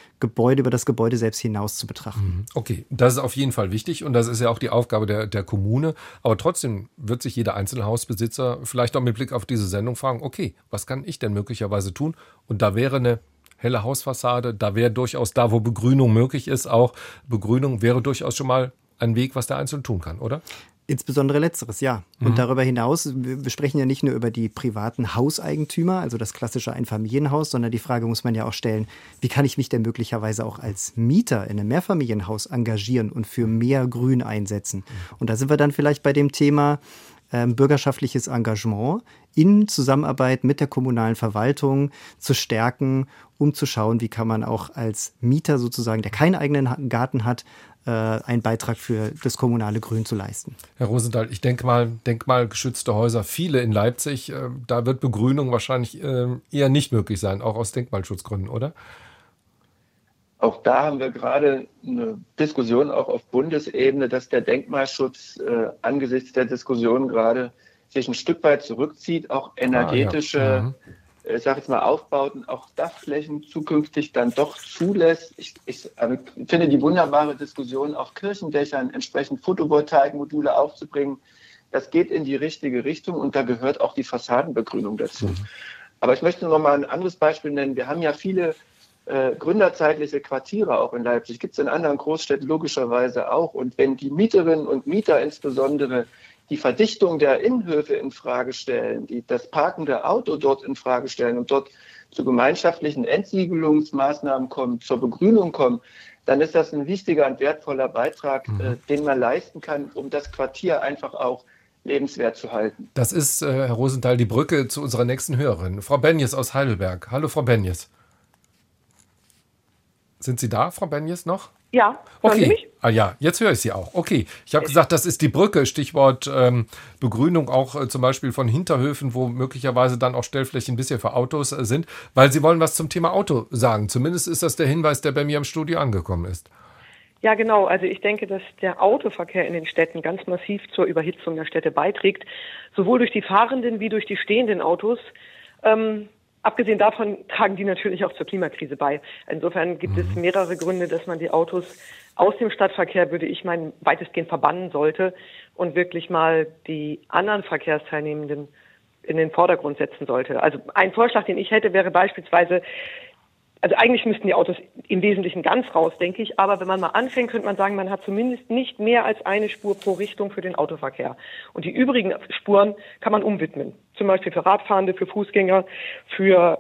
das Gebäude selbst hinaus zu betrachten. Okay, das ist auf jeden Fall wichtig und das ist ja auch die Aufgabe der Kommune. Aber trotzdem wird sich jeder Einzelhausbesitzer vielleicht auch mit Blick auf diese Sendung fragen, okay, was kann ich denn möglicherweise tun? Und da wäre eine helle Hausfassade, da wäre durchaus da, wo Begrünung möglich ist, auch Begrünung wäre durchaus schon mal ein Weg, was der Einzelne tun kann, oder? Insbesondere Letzteres, ja. Und darüber hinaus, wir sprechen ja nicht nur über die privaten Hauseigentümer, also das klassische Einfamilienhaus, sondern die Frage muss man ja auch stellen, wie kann ich mich denn möglicherweise auch als Mieter in einem Mehrfamilienhaus engagieren und für mehr Grün einsetzen? Und da sind wir dann vielleicht bei dem Thema bürgerschaftliches Engagement in Zusammenarbeit mit der kommunalen Verwaltung zu stärken, um zu schauen, wie kann man auch als Mieter sozusagen, der keinen eigenen Garten hat, einen Beitrag für das kommunale Grün zu leisten. Herr Rosenthal, ich denke mal, denkmalgeschützte Häuser, viele in Leipzig, da wird Begrünung wahrscheinlich eher nicht möglich sein, auch aus Denkmalschutzgründen, oder? Auch da haben wir gerade eine Diskussion auch auf Bundesebene, dass der Denkmalschutz angesichts der Diskussion gerade sich ein Stück weit zurückzieht, auch energetische sag jetzt mal, Aufbauten, auch Dachflächen zukünftig dann doch zulässt. Ich finde die wunderbare Diskussion, auf Kirchendächern entsprechend Photovoltaikmodule aufzubringen. Das geht in die richtige Richtung und da gehört auch die Fassadenbegrünung dazu. Aber ich möchte noch mal ein anderes Beispiel nennen. Wir haben ja viele gründerzeitliche Quartiere auch in Leipzig. Gibt es in anderen Großstädten logischerweise auch. Und wenn die Mieterinnen und Mieter insbesondere die Verdichtung der Innenhöfe in Frage stellen, die das parkende Auto dort in Frage stellen und dort zu gemeinschaftlichen Entsiegelungsmaßnahmen kommen, zur Begrünung kommen, dann ist das ein wichtiger und wertvoller Beitrag, den man leisten kann, um das Quartier einfach auch lebenswert zu halten. Das ist, Herr Rosenthal, die Brücke zu unserer nächsten Hörerin, Frau Benjes aus Heidelberg. Hallo, Frau Benjes. Sind Sie da, Frau Benjes, noch? Ja, hören Sie mich? Ah ja, jetzt höre ich Sie auch. Okay, ich habe gesagt, das ist die Brücke, Stichwort Begrünung auch zum Beispiel von Hinterhöfen, wo möglicherweise dann auch Stellflächen bisher für Autos sind, weil Sie wollen was zum Thema Auto sagen. Zumindest ist das der Hinweis, der bei mir im Studio angekommen ist. Ja, genau. Also ich denke, dass der Autoverkehr in den Städten ganz massiv zur Überhitzung der Städte beiträgt, sowohl durch die fahrenden wie durch die stehenden Autos. Abgesehen davon tragen die natürlich auch zur Klimakrise bei. Insofern gibt es mehrere Gründe, dass man die Autos aus dem Stadtverkehr, würde ich meinen, weitestgehend verbannen sollte und wirklich mal die anderen Verkehrsteilnehmenden in den Vordergrund setzen sollte. Also ein Vorschlag, den ich hätte, wäre beispielsweise, also eigentlich müssten die Autos im Wesentlichen ganz raus, denke ich. Aber wenn man mal anfängt, könnte man sagen, man hat zumindest nicht mehr als eine Spur pro Richtung für den Autoverkehr. Und die übrigen Spuren kann man umwidmen. Zum Beispiel für Radfahrende, für Fußgänger, für,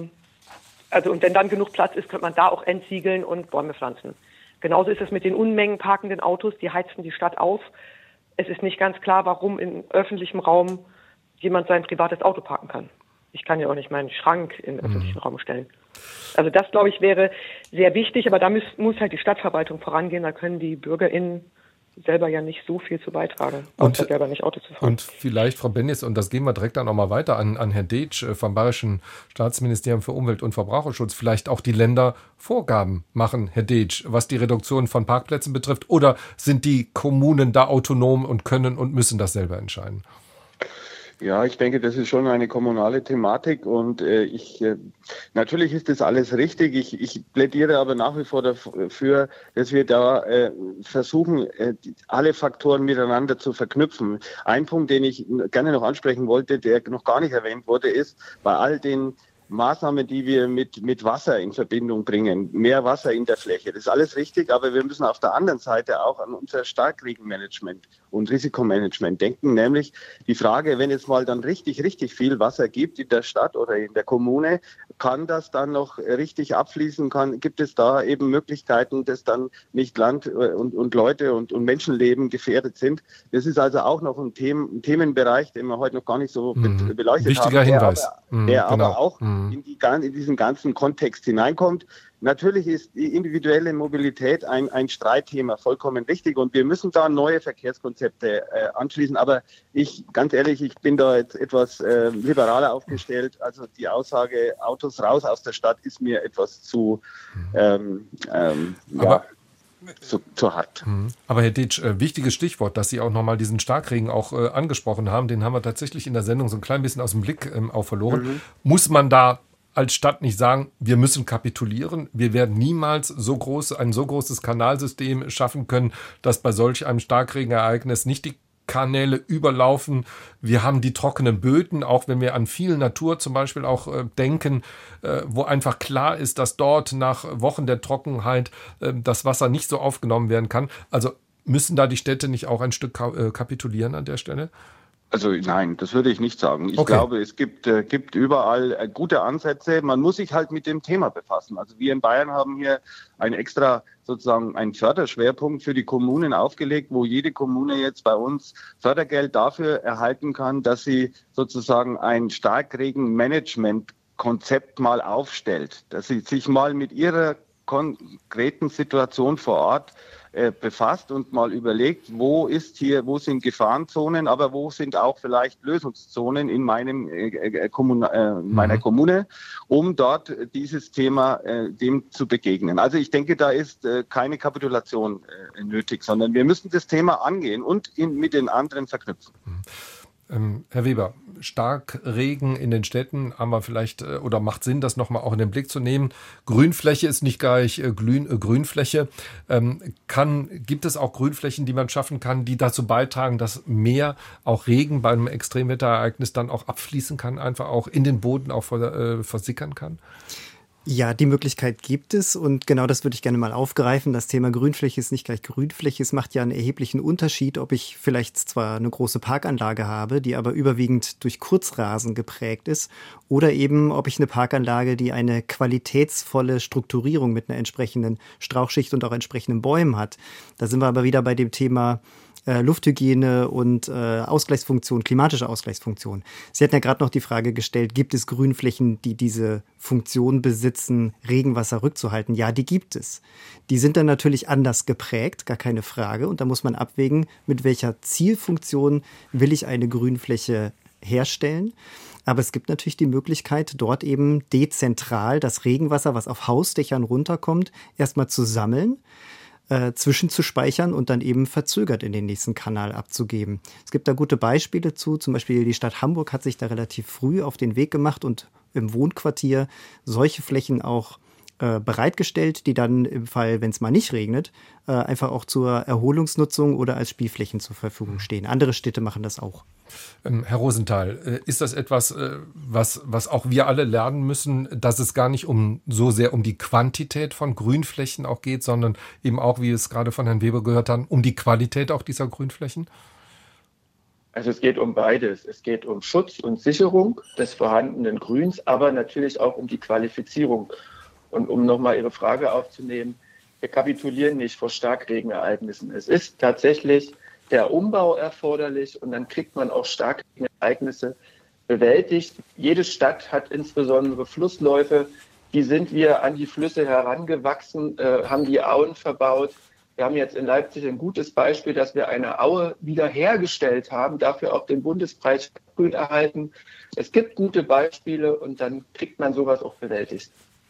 und wenn dann genug Platz ist, könnte man da auch entsiegeln und Bäume pflanzen. Genauso ist es mit den Unmengen parkenden Autos, die heizen die Stadt auf. Es ist nicht ganz klar, warum in öffentlichem Raum jemand sein privates Auto parken kann. Ich kann ja auch nicht meinen Schrank in den öffentlichen Raum stellen. Also das, glaube ich, wäre sehr wichtig, aber da muss halt die Stadtverwaltung vorangehen. Da können die BürgerInnen selber ja nicht so viel zu beitragen, außer selber nicht Auto zu fahren. Und vielleicht, Frau Benjes, und das gehen wir direkt dann auch mal weiter an Herrn Detsch vom Bayerischen Staatsministerium für Umwelt und Verbraucherschutz, vielleicht auch die Länder Vorgaben machen, Herr Detsch, was die Reduktion von Parkplätzen betrifft, oder sind die Kommunen da autonom und können und müssen das selber entscheiden? Ja, ich denke, das ist schon eine kommunale Thematik und natürlich ist das alles richtig. Ich plädiere aber nach wie vor dafür, dass wir da versuchen, alle Faktoren miteinander zu verknüpfen. Ein Punkt, den ich gerne noch ansprechen wollte, der noch gar nicht erwähnt wurde, ist, bei all den Maßnahmen, die wir mit Wasser in Verbindung bringen, mehr Wasser in der Fläche. Das ist alles richtig, aber wir müssen auf der anderen Seite auch an unser Starkregenmanagement und Risikomanagement denken, nämlich die Frage, wenn es mal dann richtig viel Wasser gibt in der Stadt oder in der Kommune, kann das dann noch richtig abfließen? Gibt es da eben Möglichkeiten, dass dann nicht Land und Leute und Menschenleben gefährdet sind? Das ist also auch noch ein Themenbereich, den wir heute noch gar nicht so beleuchtet Wichtiger haben. Hinweis. Der aber auch in diesen ganzen Kontext hineinkommt. Natürlich ist die individuelle Mobilität ein Streitthema, vollkommen richtig. Und wir müssen da neue Verkehrskonzepte anschließen. Aber ganz ehrlich, ich bin da jetzt etwas liberaler aufgestellt. Also die Aussage, Autos raus aus der Stadt, ist mir etwas zu hart. Aber Herr Detsch, wichtiges Stichwort, dass Sie auch nochmal diesen Starkregen auch angesprochen haben, den haben wir tatsächlich in der Sendung so ein klein bisschen aus dem Blick auch verloren. Muss man da als Stadt nicht sagen, wir müssen kapitulieren, wir werden niemals ein so großes Kanalsystem schaffen können, dass bei solch einem Starkregenereignis nicht die Kanäle überlaufen. Wir haben die trockenen Böden, auch wenn wir an viel Natur zum Beispiel auch denken, wo einfach klar ist, dass dort nach Wochen der Trockenheit das Wasser nicht so aufgenommen werden kann. Also Müssen da die Städte nicht auch ein Stück kapitulieren an der Stelle? Also nein, das würde ich nicht sagen. Ich Okay. glaube, es gibt überall gute Ansätze. Man muss sich halt mit dem Thema befassen. Also wir in Bayern haben hier einen Förderschwerpunkt für die Kommunen aufgelegt, wo jede Kommune jetzt bei uns Fördergeld dafür erhalten kann, dass sie sozusagen ein Starkregen-Management-Konzept mal aufstellt, dass sie sich mal mit ihrer konkreten Situation vor Ort befasst und mal überlegt, wo sind Gefahrenzonen, aber wo sind auch vielleicht Lösungszonen in meiner Kommune, um dort dieses Thema dem zu begegnen. Also ich denke, da ist keine Kapitulation nötig, sondern wir müssen das Thema angehen und mit den anderen verknüpfen. Herr Weber, Starkregen in den Städten haben wir vielleicht, oder macht Sinn, das nochmal auch in den Blick zu nehmen. Grünfläche ist nicht gleich Grünfläche. Gibt es auch Grünflächen, die man schaffen kann, die dazu beitragen, dass mehr auch Regen bei einem Extremwetterereignis dann auch abfließen kann, einfach auch in den Boden auch versickern kann? Ja, die Möglichkeit gibt es und genau das würde ich gerne mal aufgreifen. Das Thema Grünfläche ist nicht gleich Grünfläche. Es macht ja einen erheblichen Unterschied, ob ich vielleicht zwar eine große Parkanlage habe, die aber überwiegend durch Kurzrasen geprägt ist, oder eben ob ich eine Parkanlage, die eine qualitätsvolle Strukturierung mit einer entsprechenden Strauchschicht und auch entsprechenden Bäumen hat. Da sind wir aber wieder bei dem Thema Lufthygiene und Ausgleichsfunktion, klimatische Ausgleichsfunktion. Sie hatten ja gerade noch die Frage gestellt, gibt es Grünflächen, die diese Funktion besitzen, Regenwasser rückzuhalten? Ja, die gibt es. Die sind dann natürlich anders geprägt, gar keine Frage. Und da muss man abwägen, mit welcher Zielfunktion will ich eine Grünfläche herstellen. Aber es gibt natürlich die Möglichkeit, dort eben dezentral das Regenwasser, was auf Hausdächern runterkommt, erstmal zu sammeln, zwischenzuspeichern und dann eben verzögert in den nächsten Kanal abzugeben. Es gibt da gute Beispiele zu, zum Beispiel die Stadt Hamburg hat sich da relativ früh auf den Weg gemacht und im Wohnquartier solche Flächen auch bereitgestellt, die dann im Fall, wenn es mal nicht regnet, einfach auch zur Erholungsnutzung oder als Spielflächen zur Verfügung stehen. Andere Städte machen das auch. Herr Rosenthal, ist das etwas, was auch wir alle lernen müssen, dass es gar nicht so sehr um die Quantität von Grünflächen auch geht, sondern eben auch, wie wir es gerade von Herrn Weber gehört haben, um die Qualität auch dieser Grünflächen? Also es geht um beides. Es geht um Schutz und Sicherung des vorhandenen Grüns, aber natürlich auch um die Qualifizierung. Und um nochmal Ihre Frage aufzunehmen, wir kapitulieren nicht vor Starkregenereignissen. Es ist tatsächlich der Umbau erforderlich und dann kriegt man auch Starkregenereignisse bewältigt. Jede Stadt hat insbesondere Flussläufe, die sind wir an die Flüsse herangewachsen, haben die Auen verbaut. Wir haben jetzt in Leipzig ein gutes Beispiel, dass wir eine Aue wiederhergestellt haben, dafür auch den Bundespreis Grün erhalten. Es gibt gute Beispiele und dann kriegt man sowas auch bewältigt.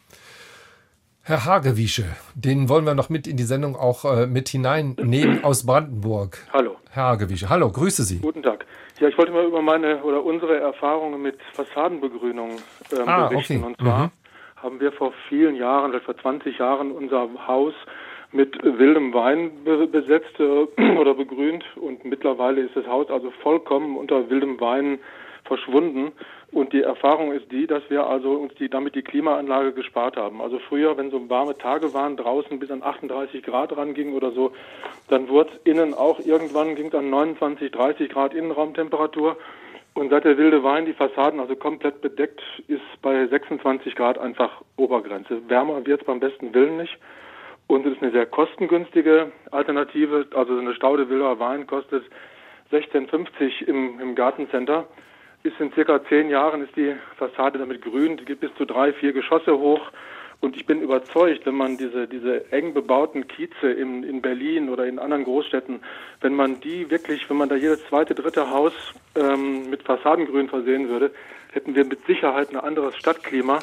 Herr Hagewiesche, den wollen wir noch mit in die Sendung auch mit hineinnehmen aus Brandenburg. Hallo. Herr Hagewiesche, hallo, grüße Sie. Guten Tag. Ja, ich wollte mal über unsere Erfahrungen mit Fassadenbegrünung berichten. Okay. Und zwar haben wir vor vielen Jahren, vielleicht vor 20 Jahren, unser Haus mit wildem Wein besetzt oder begrünt und mittlerweile ist das Haus also vollkommen unter wildem Wein verschwunden. Und die Erfahrung ist die, dass wir also uns damit die Klimaanlage gespart haben. Also früher, wenn so warme Tage waren, draußen bis an 38 Grad ranging oder so, dann wurde innen auch irgendwann, ging es an 29, 30 Grad Innenraumtemperatur. Und seit der wilde Wein die Fassaden also komplett bedeckt, ist bei 26 Grad einfach Obergrenze. Wärmer wird es beim besten Willen nicht. Und es ist eine sehr kostengünstige Alternative. Also so eine Staude wilder Wein kostet 16,50 im Gartencenter. Ist in circa 10 Jahren ist die Fassade damit grün, die geht bis zu 3, 4 Geschosse hoch. Und ich bin überzeugt, wenn man diese eng bebauten Kieze in Berlin oder in anderen Großstädten, wenn man da jedes zweite, dritte Haus mit Fassadengrün versehen würde, hätten wir mit Sicherheit ein anderes Stadtklima.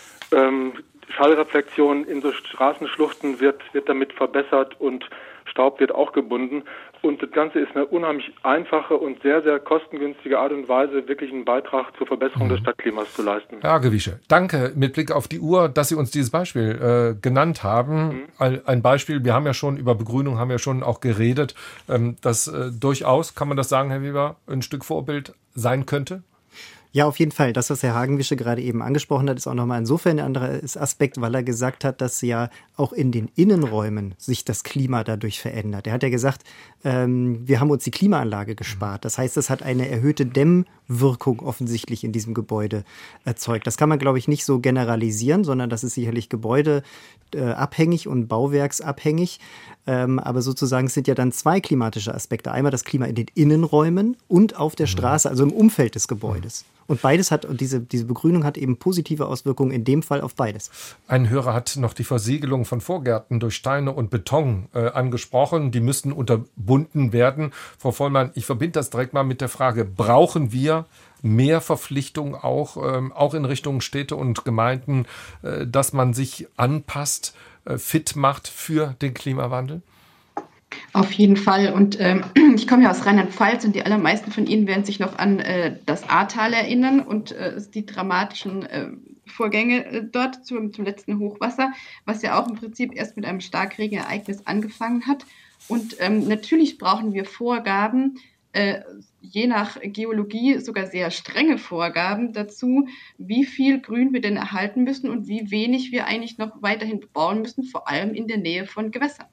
Schallreflexion in so Straßenschluchten wird damit verbessert und Staub wird auch gebunden. Und das Ganze ist eine unheimlich einfache und sehr, sehr kostengünstige Art und Weise, wirklich einen Beitrag zur Verbesserung des Stadtklimas zu leisten. Herr Hagewiesche, danke mit Blick auf die Uhr, dass Sie uns dieses Beispiel genannt haben. Ein Beispiel, wir haben ja schon über Begrünung, haben ja schon auch geredet, das durchaus, kann man das sagen, Herr Weber, ein Stück Vorbild sein könnte? Ja, auf jeden Fall. Das, was Herr Hagenwische gerade eben angesprochen hat, ist auch nochmal insofern ein anderer Aspekt, weil er gesagt hat, dass ja auch in den Innenräumen sich das Klima dadurch verändert. Er hat ja gesagt, wir haben uns die Klimaanlage gespart. Das heißt, das hat eine erhöhte Dämmwirkung offensichtlich in diesem Gebäude erzeugt. Das kann man, glaube ich, nicht so generalisieren, sondern das ist sicherlich gebäudeabhängig und bauwerksabhängig. Aber sozusagen sind ja dann zwei klimatische Aspekte. Einmal das Klima in den Innenräumen und auf der Straße, also im Umfeld des Gebäudes. Und beides hat, und diese Begrünung hat eben positive Auswirkungen in dem Fall auf beides. Ein Hörer hat noch die Versiegelung von Vorgärten durch Steine und Beton angesprochen. Die müssten unterbunden werden. Frau Vollmann, ich verbinde das direkt mal mit der Frage, brauchen wir mehr Verpflichtung auch in Richtung Städte und Gemeinden, dass man sich anpasst, fit macht für den Klimawandel? Auf jeden Fall. Und ich komme ja aus Rheinland-Pfalz und die allermeisten von Ihnen werden sich noch an das Ahrtal erinnern und die dramatischen Vorgänge dort zum letzten Hochwasser, was ja auch im Prinzip erst mit einem Starkregenereignis angefangen hat. Und natürlich brauchen wir Vorgaben, je nach Geologie sogar sehr strenge Vorgaben dazu, wie viel Grün wir denn erhalten müssen und wie wenig wir eigentlich noch weiterhin bebauen müssen, vor allem in der Nähe von Gewässern.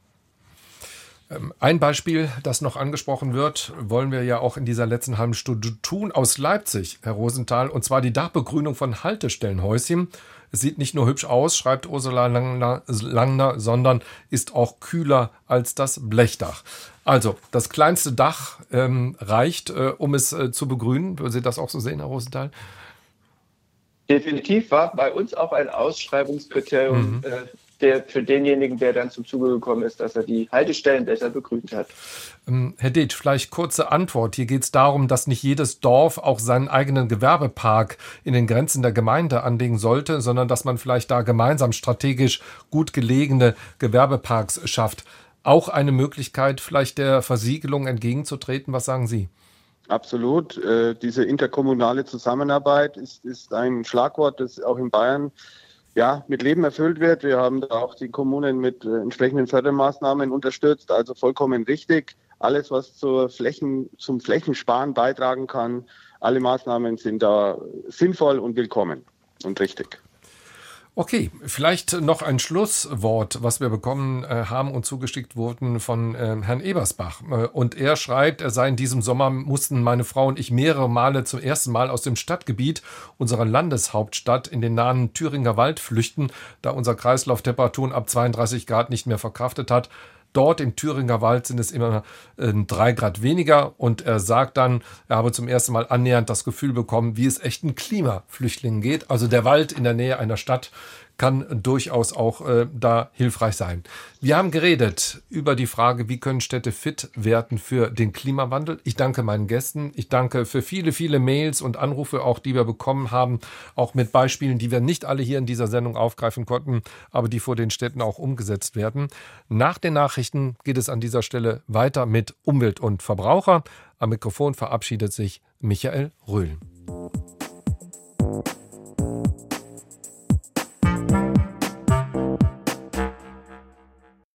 Ein Beispiel, das noch angesprochen wird, wollen wir ja auch in dieser letzten halben Stunde tun, aus Leipzig, Herr Rosenthal, und zwar die Dachbegrünung von Haltestellenhäuschen. Es sieht nicht nur hübsch aus, schreibt Ursula Langner, sondern ist auch kühler als das Blechdach. Also das kleinste Dach reicht, um es zu begrünen. Würden Sie das auch so sehen, Herr Rosenthal? Definitiv war bei uns auch ein Ausschreibungskriterium für denjenigen, der dann zum Zuge gekommen ist, dass er die Haltestellen besser begrünt hat. Herr Detsch, vielleicht kurze Antwort. Hier geht es darum, dass nicht jedes Dorf auch seinen eigenen Gewerbepark in den Grenzen der Gemeinde anlegen sollte, sondern dass man vielleicht da gemeinsam strategisch gut gelegene Gewerbeparks schafft. Auch eine Möglichkeit, vielleicht der Versiegelung entgegenzutreten. Was sagen Sie? Absolut. Diese interkommunale Zusammenarbeit ist ein Schlagwort, das auch in Bayern mit Leben erfüllt wird. Wir haben da auch die Kommunen mit entsprechenden Fördermaßnahmen unterstützt. Also vollkommen richtig. Alles, was zum Flächensparen beitragen kann, alle Maßnahmen sind da sinnvoll und willkommen und richtig. Okay, vielleicht noch ein Schlusswort, was wir bekommen haben und zugeschickt wurden von Herrn Ebersbach. Und er schreibt, er sei in diesem Sommer, mussten meine Frau und ich mehrere Male zum ersten Mal aus dem Stadtgebiet unserer Landeshauptstadt in den nahen Thüringer Wald flüchten, da unser Kreislauf Temperaturen ab 32 Grad nicht mehr verkraftet hat. Dort im Thüringer Wald sind es immer 3 Grad weniger und er sagt dann, er habe zum ersten Mal annähernd das Gefühl bekommen, wie es echten Klimaflüchtlingen geht. Also der Wald in der Nähe einer Stadt kann durchaus auch da hilfreich sein. Wir haben geredet über die Frage, wie können Städte fit werden für den Klimawandel. Ich danke meinen Gästen. Ich danke für viele, viele Mails und Anrufe, auch die wir bekommen haben, auch mit Beispielen, die wir nicht alle hier in dieser Sendung aufgreifen konnten, aber die vor den Städten auch umgesetzt werden. Nach den Nachrichten geht es an dieser Stelle weiter mit Umwelt und Verbraucher. Am Mikrofon verabschiedet sich Michael Röhl.